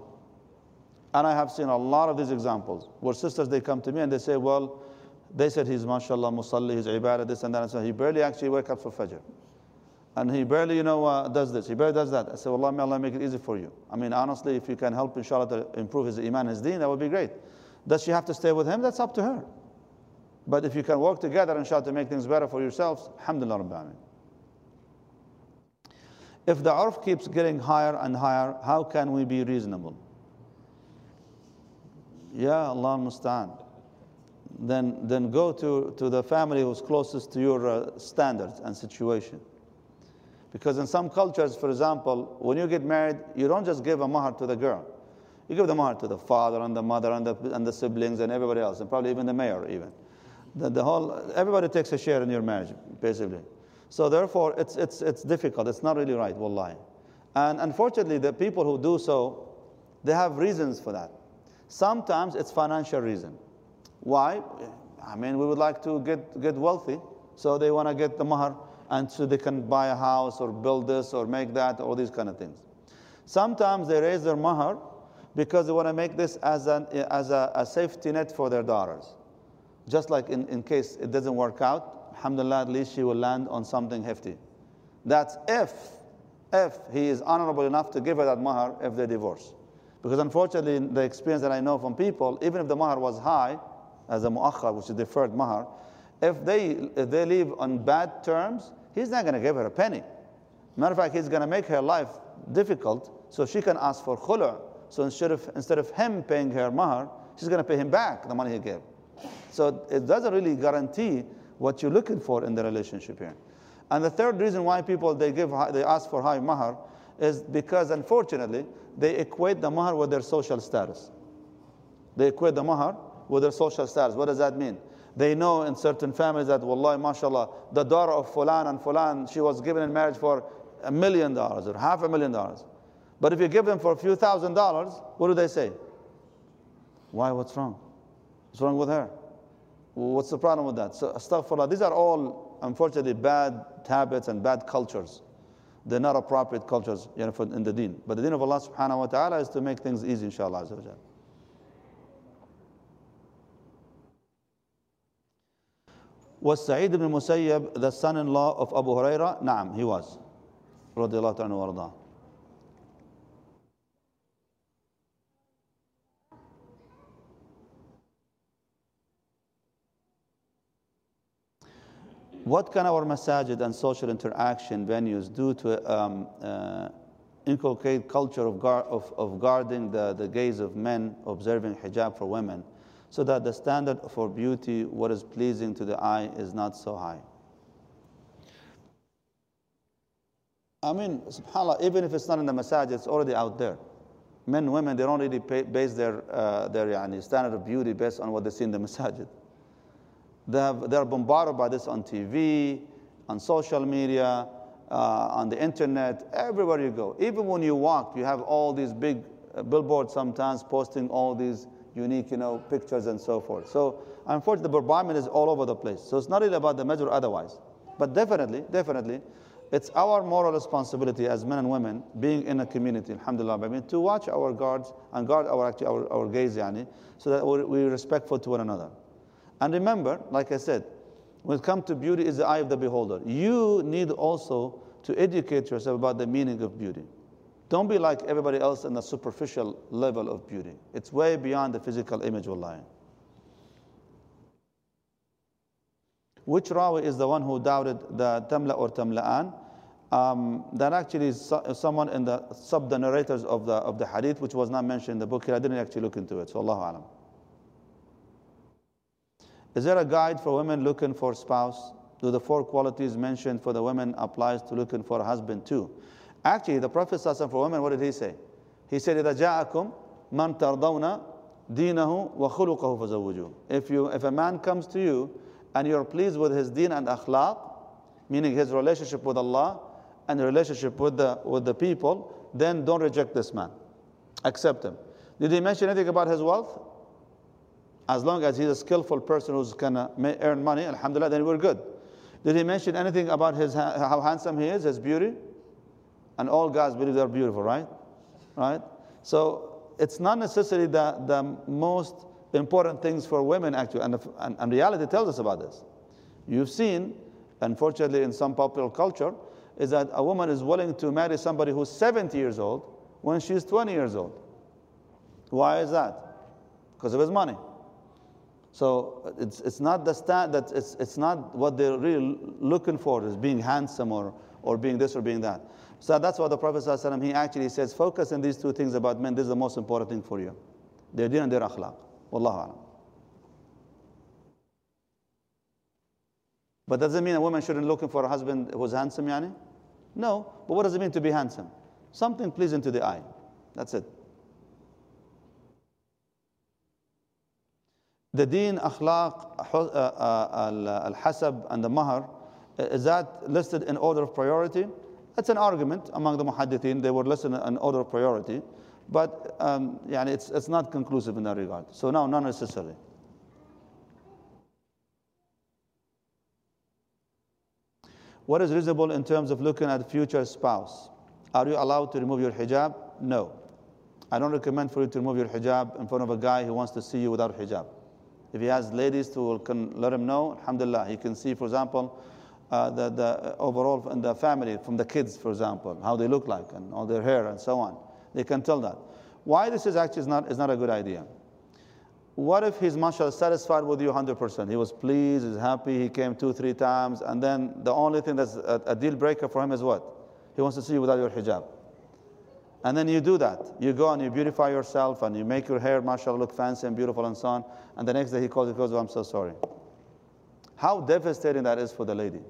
And I have seen a lot of these examples where sisters, they come to me and they say, well, they said he's mashallah, musalli, he's ibadah, this and that, and so he barely actually wakes up for fajr. And he barely, you know, uh, does this, he barely does that. I said, well, may Allah make it easy for you. I mean, honestly, if you can help, inshallah, to improve his iman, his deen, that would be great. Does she have to stay with him? That's up to her. But if you can work together, inshallah, to make things better for yourselves, alhamdulillah rabbil alameen. If the urf keeps getting higher and higher, how can we be reasonable? Ya Allah musta'an. Then, then go to, to the family who's closest to your uh, standards and situation. Because in some cultures, for example, when you get married, you don't just give a mahar to the girl. You give the mahar to the father and the mother and the, and the siblings and everybody else, and probably even the mayor even. The, the whole, everybody takes a share in your marriage, basically. So therefore, it's, it's, it's difficult. It's not really right, wallahi. And unfortunately, the people who do so, they have reasons for that. Sometimes it's financial reason. Why? I mean, we would like to get, get wealthy, so they want to get the mahar, and so they can buy a house or build this or make that, all these kind of things. Sometimes they raise their mahar because they want to make this as, an, as a, a safety net for their daughters. Just like in, in case it doesn't work out, alhamdulillah, at least she will land on something hefty. That's if, if he is honorable enough to give her that mahar if they divorce. Because unfortunately, the experience that I know from people, even if the mahar was high, as a mu'akhar, which is deferred mahar, if they, if they live on bad terms, he's not going to give her a penny. Matter of fact, he's going to make her life difficult so she can ask for khulu'. So instead of, instead of him paying her mahar, she's going to pay him back the money he gave. So it doesn't really guarantee what you're looking for in the relationship here. And the third reason why people, they, give, they ask for high mahar is because, unfortunately, they equate the mahar with their social status. They equate the mahar with their social status. What does that mean? They know in certain families that, wallahi, mashallah, the daughter of fulan and fulan, she was given in marriage for a million dollars or half a million dollars. But if you give them for a few thousand dollars, what do they say? Why, what's wrong? What's wrong with her? What's the problem with that? So, astaghfirullah, these are all, unfortunately, bad habits and bad cultures. They're not appropriate cultures, you know, for, in the deen. But the deen of Allah subhanahu wa ta'ala is to make things easy, inshallah. Was Sa'id ibn Musayyab the son-in-law of Abu Huraira? Naam, he was. Radiallahu ta'ala wa arda. What can our masajid and social interaction venues do to um, uh, inculcate culture of, gar of, of guarding the, the gaze of men, observing hijab for women, so that the standard for beauty, what is pleasing to the eye, is not so high? I mean, subhanAllah, even if it's not in the masajid, it's already out there. Men, women, they don't really pay, base their, uh, their yani, standard of beauty based on what they see in the masajid. They, have, they are bombarded by this on T V, on social media, uh, on the internet, everywhere you go. Even when you walk, you have all these big uh, billboards sometimes posting all these unique, you know, pictures and so forth. So unfortunately, the bombardment is all over the place. So it's not really about the image or otherwise. But definitely, definitely, it's our moral responsibility as men and women being in a community, alhamdulillah, I mean, to watch our guards and guard our, actually, our, our gaze, yani, so that we're, we're respectful to one another. And remember, like I said, when it comes to beauty, is the eye of the beholder. You need also to educate yourself about the meaning of beauty. Don't be like everybody else in the superficial level of beauty. It's way beyond the physical image, wallahi. Which rawi is the one who doubted the tamla or tamla'an? Um, that actually is so, someone in the sub the narrators of the, of the hadith, which was not mentioned in the book here. I didn't actually look into it, so Allahu alam. Is there a guide for women looking for a spouse? Do the four qualities mentioned for the women applies to looking for a husband too? Actually, the Prophet ﷺ for women, what did he say? He said, إِذَا جَاءَكُمْ مَنْ تَرْضَوْنَ دِينَهُ وَخُلُقَهُ فَزَوُّجُوهُ. If you, if a man comes to you and you're pleased with his deen and akhlaq, meaning his relationship with Allah and the relationship with the, with the people, then don't reject this man. Accept him. Did he mention anything about his wealth? As long as he's a skillful person who's going to earn money, alhamdulillah, then we're good. Did he mention anything about his, how handsome he is, his beauty? And all guys believe they're beautiful, right? Right? So it's not necessarily the, the most important things for women, actually, and, and, and reality tells us about this. You've seen, unfortunately, in some popular culture, is that a woman is willing to marry somebody who's seventy years old when she's twenty years old. Why is that? Because of his money. So it's, it's not the stand that it's, it's not what they're really looking for, is being handsome or, or being this or being that. So that's why the Prophet ﷺ, he actually says, focus on these two things about men. This is the most important thing for you. Their deen and their akhlaq. Wallahu alam. But does it mean a woman shouldn't look for a husband who's handsome, yani? No. But what does it mean to be handsome? Something pleasing to the eye. That's it. The deen, akhlaq, al-hasab, and the mahar Is that listed in order of priority? That's an argument among the muhaddithin. They were listed in order of priority. But um, yani it's, it's not conclusive in that regard. So no, not necessarily. What is reasonable in terms of looking at future spouse? Are you allowed to remove your hijab? No. I don't recommend for you to remove your hijab in front of a guy who wants to see you without hijab. If he has ladies who can let him know, alhamdulillah, he can see, for example, uh, the, the overall in the family, from the kids, for example, how they look like and all their hair and so on. They can tell that. Why this is actually is not, is not a good idea. What if he's, mashallah, satisfied with you one hundred percent? He was pleased, he's happy, he came two, three times, and then the only thing that's a, a deal breaker for him is what? He wants to see you without your hijab. And then you do that. You go and you beautify yourself and you make your hair, mashallah, look fancy and beautiful and so on. And the next day he calls, he goes, oh, I'm so sorry. How devastating that is for the lady.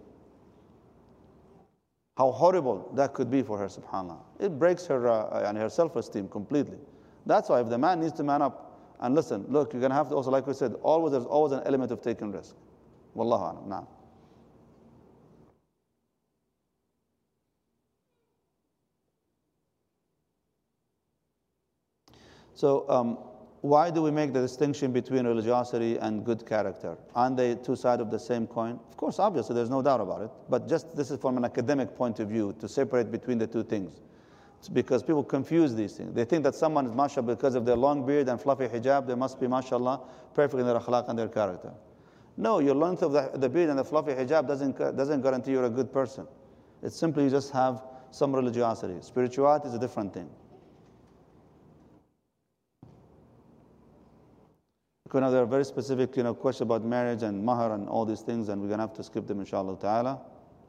How horrible that could be for her, subhanAllah. It breaks her, uh, and her self-esteem completely. That's why if the man needs to man up and listen, look, you're going to have to also, like we said, always there's always an element of taking risk. Wallahu a'lam. Na'am. So um, why do we make the distinction between religiosity and good character? Aren't they two sides of the same coin? Of course, obviously, there's no doubt about it. But just this is from an academic point of view, to separate between the two things. It's because people confuse these things. They think that someone is mashallah because of their long beard and fluffy hijab, they must be mashallah perfect in their akhlaq and their character. No, your length of the, the beard and the fluffy hijab doesn't, doesn't guarantee you're a good person. It's simply you just have some religiosity. Spirituality is a different thing. You know, there are very specific, you know, questions about marriage and mahar and all these things, and we're going to have to skip them, inshallah ta'ala.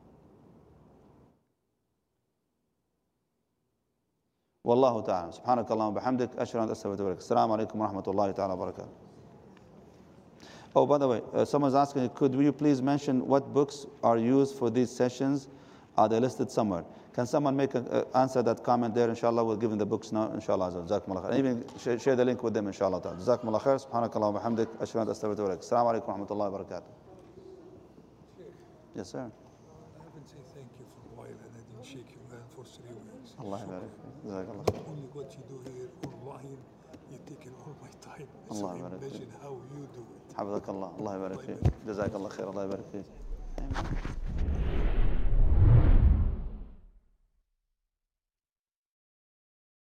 Wallahu ta'ala. Subhanakallah wa bihamdik. Ashhadu an la ilaha illa anta. Assalamu alaikum wa rahmatullahi ta'ala wa barakatuh. Oh, by the way, uh, someone's asking, could you please mention what books are used for these sessions? Are they listed somewhere? Can someone make a, uh, answer that comment there, inshallah? We'll give them the books now, inshallah. Jazakumullah khair. And even share, share the link with them, inshallah. Jazakumullah khair. Subhanakallah wa bihamdik. Ashhadu an la ilaha illa anta. Assalamu alaikum wa rahmatullahi wa barakatuh. Yes, sir. I haven't said thank you for a while and I didn't shake your hand for three weeks. Allah barak. Jazakallah khair. Only what you do here online, you're taking all my time. So Allah barak. imagine how you do it. حفظك الله. الله يبارك فيك. جزاك الله خير. الله يبارك فيك.